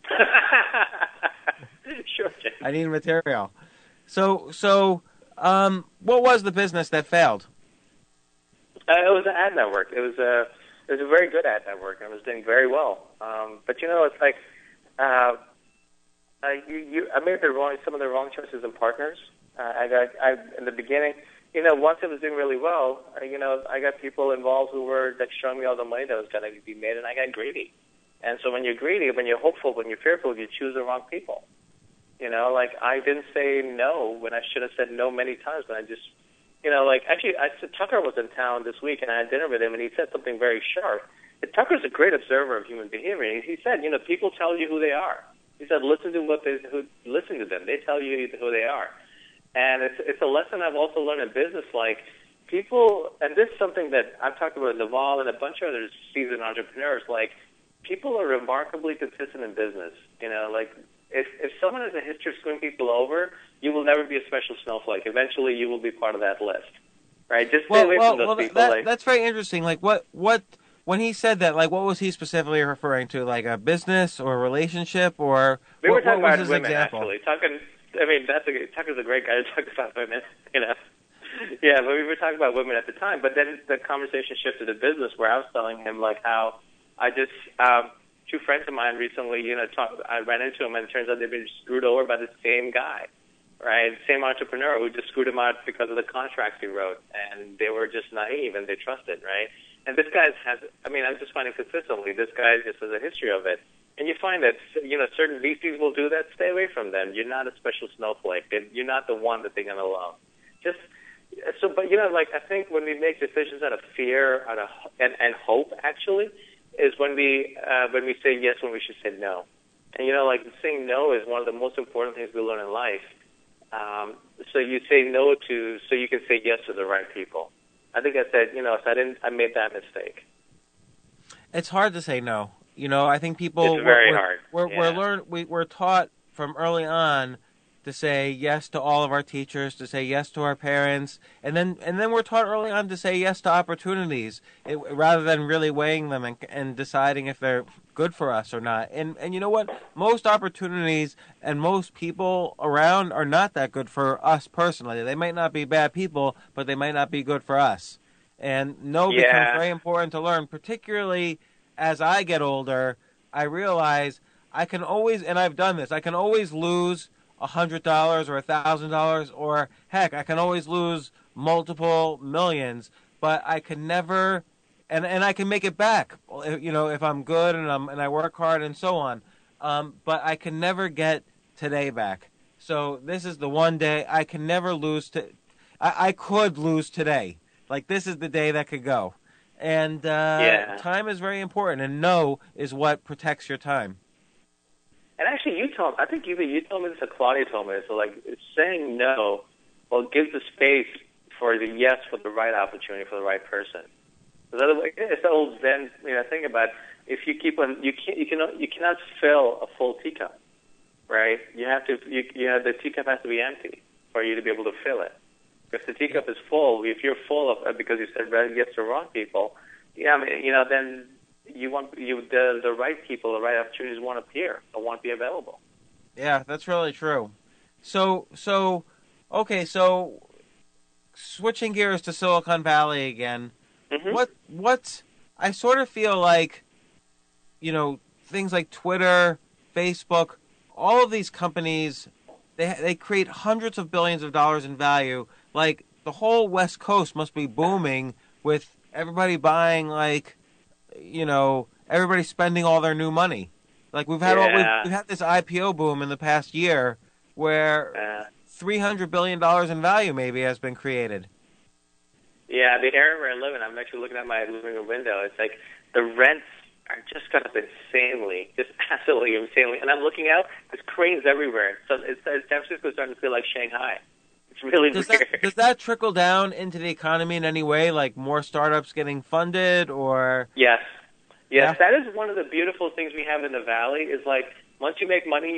Sure, Jim. I need material. So, what was the business that failed? It was an ad network. It was a very good ad network. I was doing very well. But it's like I made some of the wrong choices in partners. In the beginning, once it was doing really well, I got people involved who were like showing me all the money that was going to be made, and I got greedy. And so when you're greedy, when you're hopeful, when you're fearful, you choose the wrong people. Like I didn't say no when I should have said no many times. When I just, actually, Tucker was in town this week, and I had dinner with him, and he said something very sharp. And Tucker's a great observer of human behavior. And he said, people tell you who they are. He said, listen to them. They tell you who they are. And it's a lesson I've also learned in business. Like people, and this is something that I've talked about with Naval and a bunch of other seasoned entrepreneurs. Like people are remarkably consistent in business. Like if someone has a history of screwing people over, you will never be a special snowflake. Eventually, you will be part of that list, right? Just stay away from those people. That's very interesting. Like what when he said that, like what was he specifically referring to? Like a business or a relationship, or we were talking about his women example? Actually. Tucker's a great guy to talk about women. Yeah, but we were talking about women at the time. But then the conversation shifted to business, where I was telling him like how I just. Two friends of mine recently, I ran into them, and it turns out they've been screwed over by the same guy, right? Same entrepreneur who just screwed him out because of the contracts he wrote, and they were just naive and they trusted, right? And this guy I'm just finding consistently, this guy just has a history of it. And you find that, certain VCs will do that. Stay away from them. You're not a special snowflake. You're not the one that they're going to love. I think when we make decisions out of fear, and hope, actually, is when we say yes when we should say no. And, saying no is one of the most important things we learn in life. So you say no so you can say yes to the right people. I think I said, I made that mistake. It's hard to say no. I think people... It's very hard. We're taught from early on to say yes to all of our teachers, to say yes to our parents, and then we're taught early on to say yes to opportunities rather than really weighing them and deciding if they're good for us or not. And you know what? Most opportunities and most people around are not that good for us personally. They might not be bad people, but they might not be good for us. And no becomes very important to learn, particularly as I get older. I realize I can always, and I've done this, I can always lose $100 or $1,000, or heck, I can always lose multiple millions, but I can never, and I can make it back, if I'm good and I work hard and so on. But I can never get today back. So this is the one day I can never lose. I could lose today. Like this is the day that could go. And time is very important, and no is what protects your time. And actually, I think either you told me this or Claudia told me this. So, saying no, gives the space for the yes for the right opportunity for the right person. It's the old Zen thing about if you keep on, you cannot fill a full teacup, right? You have to, the teacup has to be empty for you to be able to fill it. If the teacup is full, if you're full of because you said yes to wrong people, yeah, I mean, then the right people, the right opportunities won't appear or won't be available. Yeah, that's really true. So okay, so switching gears to Silicon Valley again. Mm-hmm. What I sort of feel like, things like Twitter, Facebook, all of these companies, they create hundreds of billions of dollars in value. Like the whole West Coast must be booming with everybody buying, like, everybody spending all their new money. Like we've had we've had this IPO boom in the past year where $300 billion in value maybe has been created. Yeah, the area where I live in, I'm actually looking at my living room window. It's like the rents are just gone up insanely, just absolutely insanely. And I'm looking out, there's cranes everywhere. So San Francisco's starting to feel like Shanghai. It's really weird. Does that trickle down into the economy in any way, like more startups getting funded or? Yes. Yeah? That is one of the beautiful things we have in the Valley is like once you make money,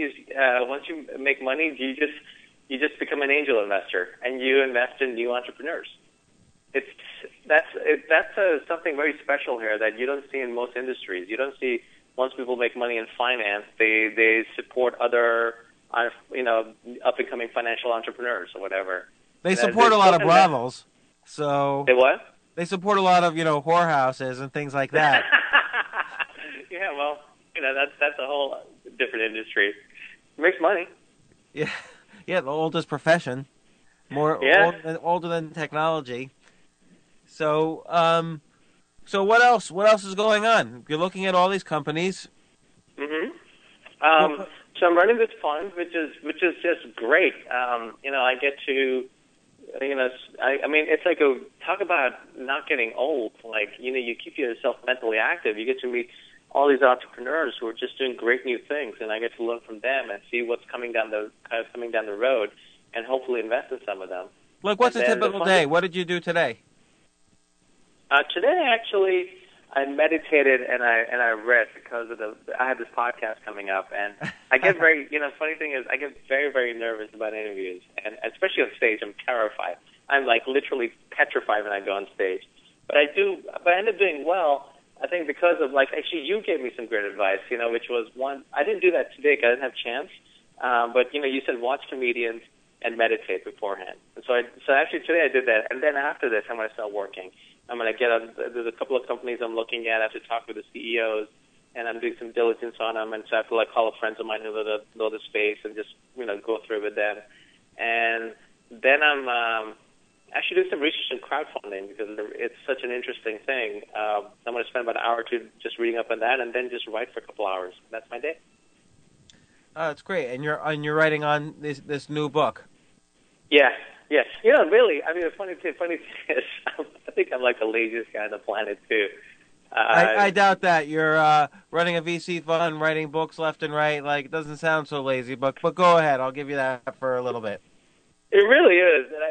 you just become an angel investor and you invest in new entrepreneurs. That's something very special here that you don't see in most industries. You don't see once people make money in finance, they support other up and coming financial entrepreneurs or whatever. They support a lot of brothels. So they what? They support a lot of whorehouses and things like that. Yeah, well, that's a whole different industry. It makes money. Yeah, the oldest profession, older than technology. So, so what else? What else is going on? You're looking at all these companies. Mm-hmm. So I'm running this fund, which is just great. I get to, I mean, it's like talk about not getting old. Like, you keep yourself mentally active. You get to meet all these entrepreneurs who are just doing great new things, and I get to learn from them and see what's coming down the road, and hopefully invest in some of them. Like, what's a typical day? What did you do today? Today, actually, I meditated and I read because I have this podcast coming up, and I get very, funny thing is I get very, very nervous about interviews, and especially on stage, I'm terrified. I'm like literally petrified when I go on stage. But I end up doing well, I think because of actually you gave me some great advice, which was one, I didn't do that today because I didn't have a chance, but you said watch comedians and meditate beforehand. And so actually today I did that, and then after this I'm going to start working. I'm going to get on, there's a couple of companies I'm looking at. I have to talk with the CEOs, and I'm doing some diligence on them, and so I have to call up friends of mine who know the space and just, go through with them. And then I'm actually doing some research in crowdfunding because it's such an interesting thing. I'm going to spend about an hour or two just reading up on that, and then just write for a couple hours. That's my day. Oh, that's great. And you're writing on this new book. Yeah. Yes. Really, I mean, the funny thing is, I think I'm like the laziest guy on the planet, too. I doubt that. You're running a VC fund, writing books left and right. Like, it doesn't sound so lazy, but go ahead. I'll give you that for a little bit. It really is. And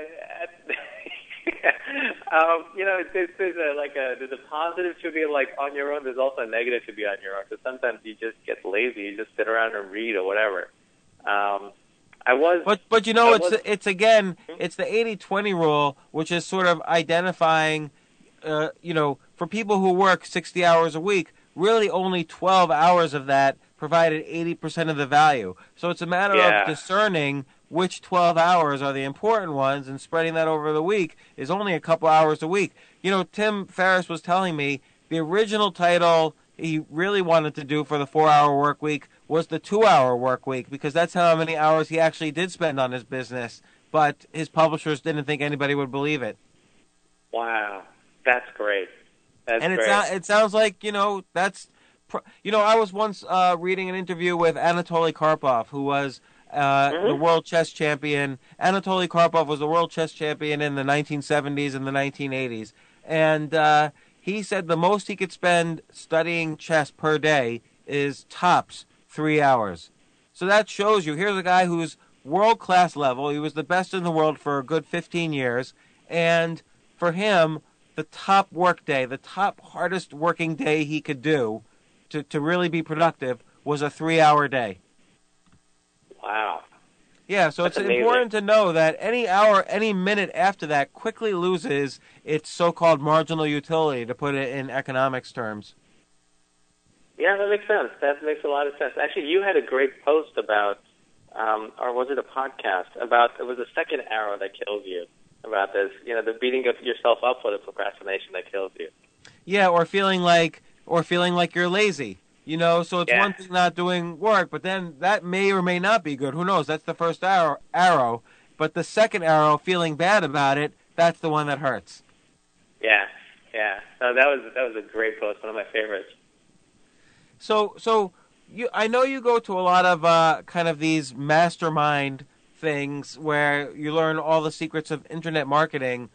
there's a positive to be on your own. There's also a negative to be on your own, because sometimes you just get lazy. You just sit around and read or whatever. But it's the 80-20 rule, which is sort of identifying, for people who work 60 hours a week, really only 12 hours of that provided 80% of the value. So it's a matter of discerning which 12 hours are the important ones, and spreading that over the week is only a couple hours a week. Tim Ferriss was telling me the original title he really wanted to do for the 4-hour work week was the 2-hour work week, because that's how many hours he actually did spend on his business. But his publishers didn't think anybody would believe it. Wow, that's great. It sounds like that's. I was once reading an interview with Anatoly Karpov, who was the world chess champion. Anatoly Karpov was the world chess champion in the 1970s and the 1980s, and he said the most he could spend studying chess per day is tops 3 hours. So that shows you, here's a guy who's world-class level. He was the best in the world for a good 15 years. And for him, the top work day, the top hardest working day he could do to really be productive was a 3-hour day. Wow. Yeah, so That's it's amazing. important to know that any hour, any minute after that quickly loses its so-called marginal utility, to put it in economics terms. Yeah, that makes sense. That makes a lot of sense. Actually, you had a great post about, or was it a podcast, about it was the second arrow that kills you, about this, the beating of yourself up for the procrastination that kills you. Yeah, or feeling like you're lazy. So it's one thing not doing work, but then that may or may not be good. Who knows? That's the first arrow. But the second arrow, feeling bad about it, that's the one that hurts. Yeah. No, that was a great post, one of my favorites. So I know you go to a lot of kind of these mastermind things where you learn all the secrets of internet marketing.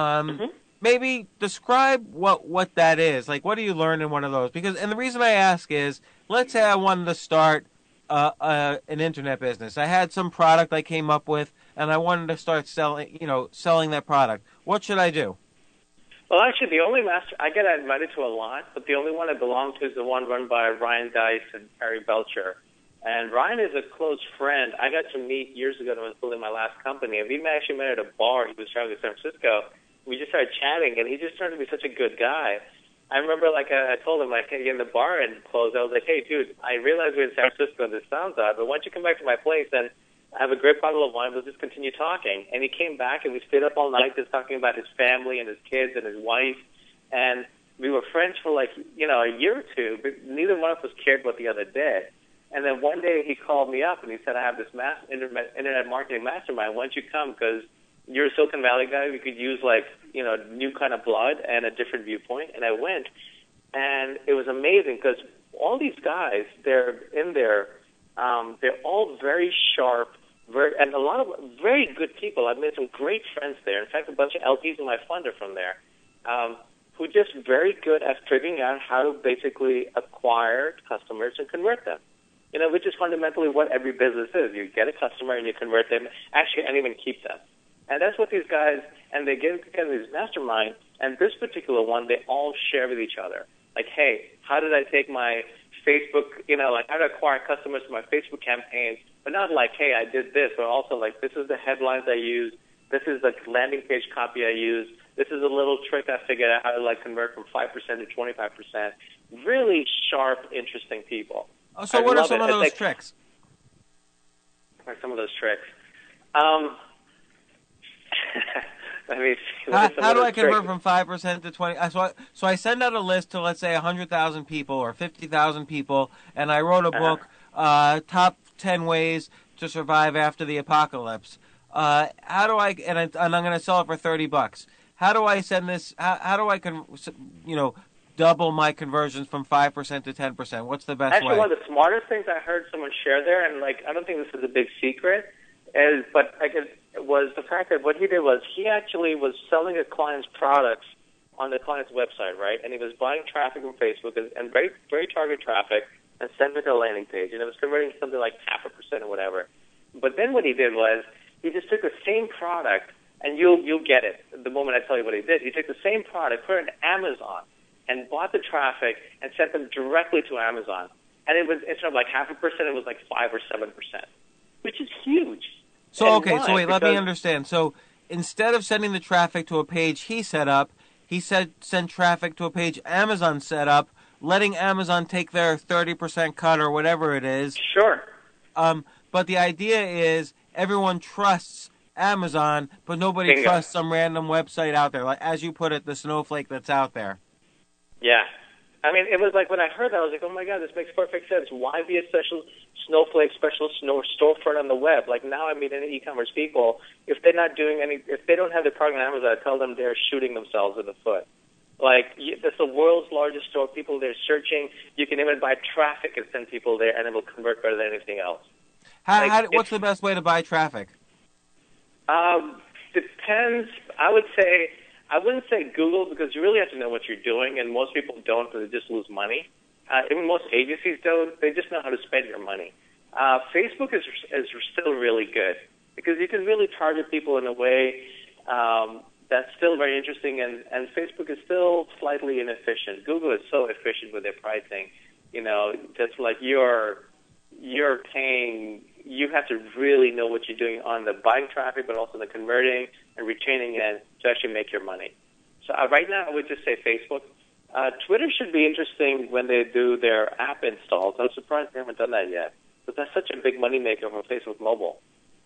Maybe describe what that is. Like, what do you learn in one of those? And the reason I ask is, let's say I wanted to start an internet business. I had some product I came up with, and I wanted to start selling that product. What should I do? Well, actually, the only I get invited to a lot, but the only one I belong to is the one run by Ryan Dice and Harry Belcher. And Ryan is a close friend. I got to meet years ago when I was building my last company. We actually met at a bar. He was traveling to San Francisco. We just started chatting, and he just turned to be such a good guy. I remember, I told him, in the bar and closed, I was like, hey, dude, I realize we're in San Francisco and this sounds odd, but why don't you come back to my place and have a great bottle of wine, we'll just continue talking. And he came back, and we stayed up all night just talking about his family and his kids and his wife. And we were friends for, a year or two, but neither one of us cared what the other did. And then one day he called me up, and he said, I have this internet marketing mastermind. Why don't you come? Because you're a Silicon Valley guy. We could use, new kind of blood and a different viewpoint. And I went, and it was amazing because all these guys, they're in there. They're all very sharp, and a lot of very good people. I've made some great friends there. In fact, a bunch of LPs in my fund are from there, who are just very good at figuring out how to basically acquire customers and convert them. Which is fundamentally what every business is. You get a customer and you convert them, actually, and even keep them. And that's what these guys, and they get together in these mastermind, and this particular one, they all share with each other. Like, hey, how did I take my Facebook, how to acquire customers for my Facebook campaign, but not like, hey, I did this, but also this is the headlines I use, this is the landing page copy I use, this is a little trick I figured out how to convert from 5% to 25%. Really sharp, interesting people. Oh, so what are some of those tricks? What are some of those tricks? How do I convert from 5% to 20%? So I send out a list to, let's say, 100,000 people or 50,000 people, and I wrote a book, Top 10 Ways to Survive After the Apocalypse. How do I, and I'm going to sell it for $30. How do I send this, how do I, double my conversions from 5% to 10%? What's the best way? Actually, one of the smartest things I heard someone share there, and I don't think this is a big secret, was the fact that what he did was he actually was selling a client's products on the client's website, right? And he was buying traffic from Facebook and very, very targeted traffic and sending it to a landing page, and it was converting something like 0.5% or whatever. But then what he did was he just took the same product, and you'll get it the moment I tell you what he did. He took the same product, put it on Amazon, and bought the traffic and sent them directly to Amazon. And it was, instead of 0.5%, it was 5 or 7%, which is huge. So, okay, so wait, let me understand. So instead of sending the traffic to a page he set up, he send traffic to a page Amazon set up, letting Amazon take their 30% cut or whatever it is. Sure. But the idea is everyone trusts Amazon, but nobody trusts some random website out there. As you put it, the snowflake that's out there. Yeah. It was when I heard that, I was like, oh, my God, this makes perfect sense. Why be a special snowflake, special storefront on the web? Now I meet any e-commerce people, if they're not doing if they don't have their product on Amazon, I tell them they're shooting themselves in the foot. That's the world's largest store. People there searching. You can even buy traffic and send people there, and it will convert better than anything else. What's the best way to buy traffic? Depends. I wouldn't say Google, because you really have to know what you're doing, and most people don't because they just lose money. Even most agencies don't. They just know how to spend your money. Facebook is still really good because you can really target people in a way that's still very interesting, and Facebook is still slightly inefficient. Google is so efficient with their pricing. Just like you have to really know what you're doing on the buying traffic, but also the converting and retaining it to actually make your money. So right now, I would just say Facebook. Twitter should be interesting when they do their app installs. I'm surprised they haven't done that yet, but that's such a big moneymaker for Facebook Mobile.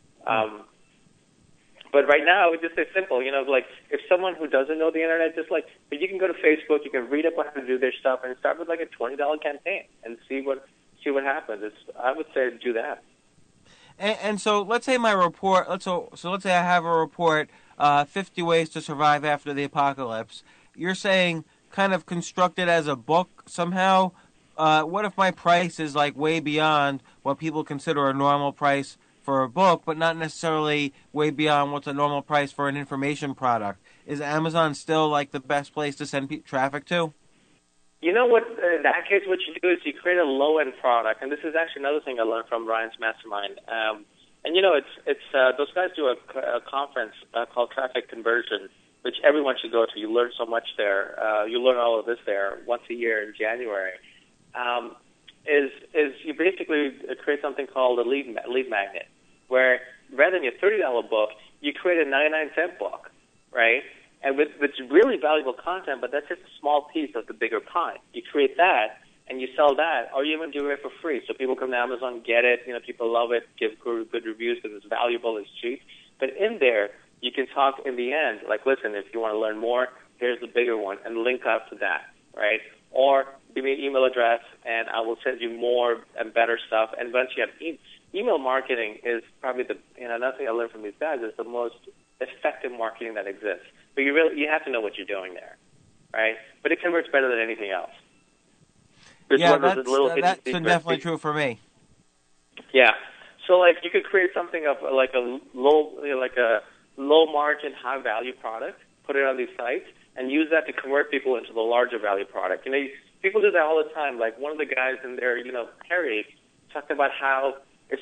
But right now, I would just say simple. Like if someone who doesn't know the internet, but you can go to Facebook, you can read up on how to do their stuff, and start with like a $20 campaign and see what happens. I would say do that. And so let's say my report. So let's say I have a report, 50 ways to survive after the apocalypse. You're saying kind of construct it as a book somehow. What if my price is like way beyond what people consider a normal price for a book, but not necessarily way beyond what's a normal price for an information product? Is Amazon still like the best place to send traffic to? You know what? In that case, what you do is you create a low-end product, and this is actually another thing I learned from Ryan's mastermind. And it's those guys do a conference called Traffic Conversion, which everyone should go to. You learn so much there. You learn all of this there once a year in January. Is you basically create something called a lead magnet, where rather than your $30 book, you create a 99-cent book, right? And with really valuable content, but that's just a small piece of the bigger pie. You create that, and you sell that, or you even do it for free. So people come to Amazon, get it, people love it, give good reviews because it's valuable, it's cheap. But in there, you can talk in the end, like, listen, if you want to learn more, here's the bigger one, and link up to that, right? Or give me an email address, and I will send you more and better stuff. And once you have email marketing is probably another thing I learned from these guys is the most effective marketing that exists. But you have to know what you're doing there, right? But it converts better than anything else. Yeah, that's definitely true for me. Yeah, so like you could create something of like a low margin, high value product, put it on these sites, and use that to convert people into the larger value product. People do that all the time. Like one of the guys in there, Harry, talked about how if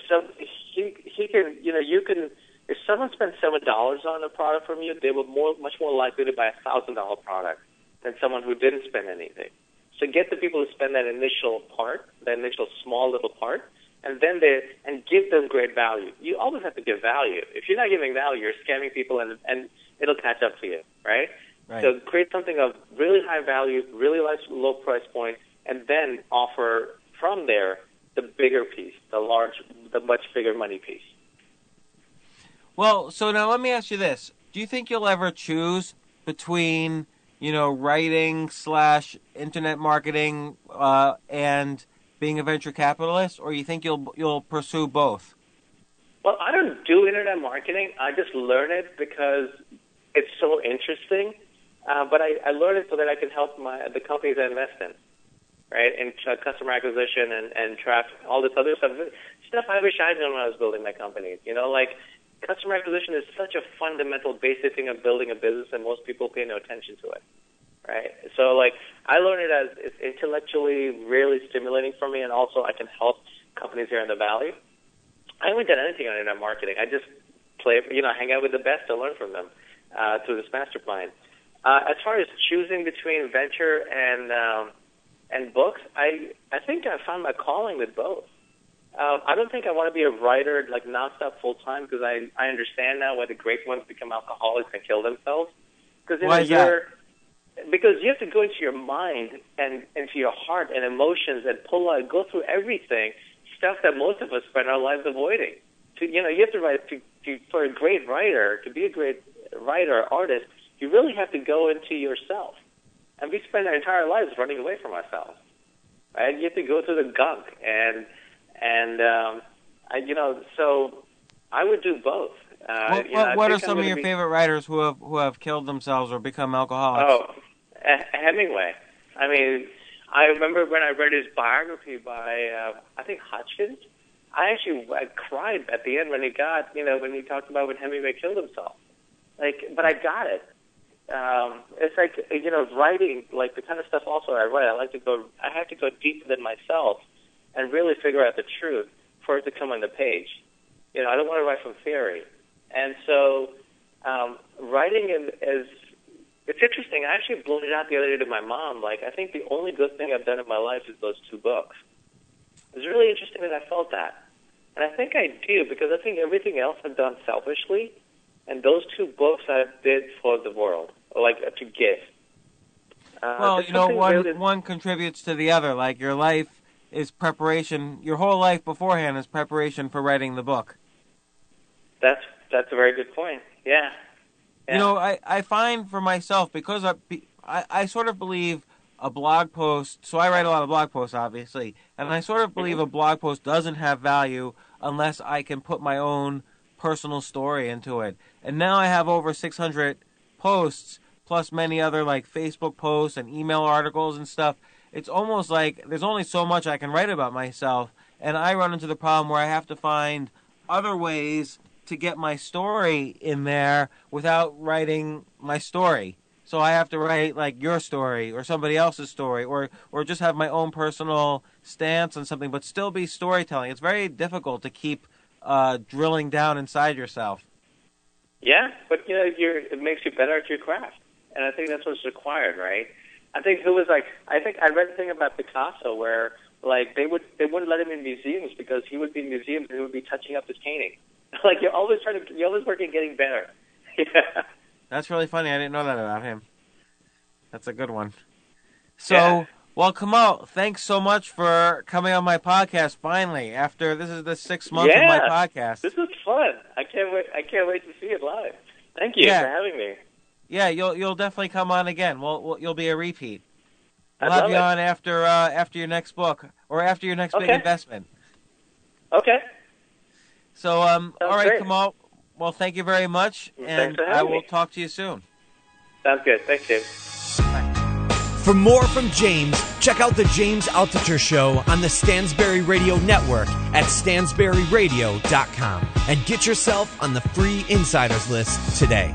someone spends $7 on a product from you, they were much more likely to buy a $1,000 product than someone who didn't spend anything. So get the people to spend that initial part, that initial small little part, and then give them great value. You always have to give value. If you're not giving value, you're scamming people, and it'll catch up to you, right? Right. So create something of really high value, really low price point, and then offer from there the bigger piece, the much bigger money piece. Well, so now let me ask you this. Do you think you'll ever choose between, writing / internet marketing and being a venture capitalist, or you think you'll pursue both? Well, I don't do internet marketing. I just learn it because it's so interesting. But I learned it so that I can help the companies I invest in, right? And customer acquisition and traffic, all this other stuff I wish I'd known when I was building my companies. Like customer acquisition is such a fundamental, basic thing of building a business, and most people pay no attention to it, right? So like I learned it as it's intellectually really stimulating for me, and also I can help companies here in the Valley. I haven't done anything on internet marketing. I just hang out with the best to learn from them through this mastermind. As far as choosing between venture and books, I think I found my calling with both. I don't think I want to be a writer like nonstop full time because I understand now why the great ones become alcoholics and kill themselves. Why is that? Because you have to go into your mind and into your heart and emotions and go through everything, stuff that most of us spend our lives avoiding. You have to write for a great writer, to be a great writer or artist. You really have to go into yourself. And we spend our entire lives running away from ourselves. Right? You have to go through the gunk. So I would do both. What are some of your favorite writers who have killed themselves or become alcoholics? Oh, Hemingway. I mean, I remember when I read his biography by, I think Hodgkins. I cried at the end when he talked about when Hemingway killed himself. But I got it. It's like, writing, like the kind of stuff also I write, I have to go deeper than myself and really figure out the truth for it to come on the page. I don't want to write from theory. And so, writing is, it's interesting. I actually blurted out the other day to my mom, I think the only good thing I've done in my life is those 2 books. It's really interesting that I felt that. And I think I do, because I think everything else I've done selfishly, and those two books I did for the world, or like to give. Well, one contributes to the other. Like your life is preparation. Your whole life beforehand is preparation for writing the book. That's a very good point. Yeah. I find for myself, because I sort of believe a blog post, so I write a lot of blog posts, obviously, and I sort of believe a blog post doesn't have value unless I can put my own personal story into it. And now I have over 600 posts, plus many other like Facebook posts and email articles and stuff. It's almost like there's only so much I can write about myself, and I run into the problem where I have to find other ways to get my story in there without writing my story. So I have to write like your story or somebody else's story, or just have my own personal stance on something, but still be storytelling. It's very difficult to keep drilling down inside yourself. Yeah, but it makes you better at your craft, and I think that's what's required, right? I think I read a thing about Picasso where like they wouldn't let him in museums because he would be in museums and he would be touching up his painting. Like you're always working at getting better. Yeah. That's really funny. I didn't know that about him. That's a good one. So, Well, Kamal, thanks so much for coming on my podcast finally. After this is the 6th month of my podcast. This is fun. I can't wait to see it live. Thank you for having me. Yeah, you'll definitely come on again. You'll be a repeat. I'll have you on after your next book or after your next big investment. Okay. So, all right, great. Kamal. Well, thank you very much, and I will talk to you soon. Sounds good. Thanks, James. For more from James, check out The James Altucher Show on the Stansberry Radio Network at stansberryradio.com and get yourself on the free insiders list today.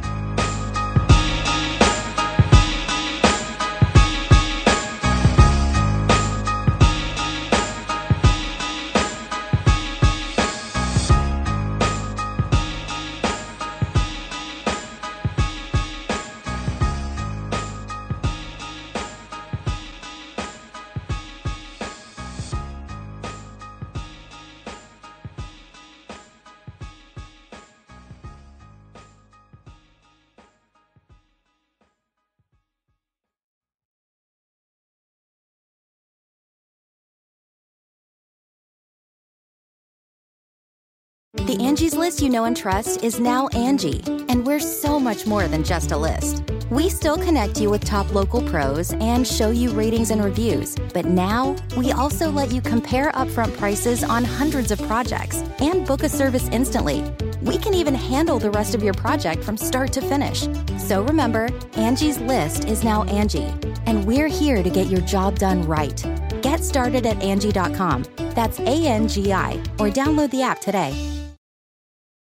The Angie's List you know and trust is now Angie, and we're so much more than just a list. We still connect you with top local pros and show you ratings and reviews, but now we also let you compare upfront prices on hundreds of projects and book a service instantly. We can even handle the rest of your project from start to finish. So remember, Angie's List is now Angie, and we're here to get your job done right. Get started at Angie.com. That's ANGI, or download the app today.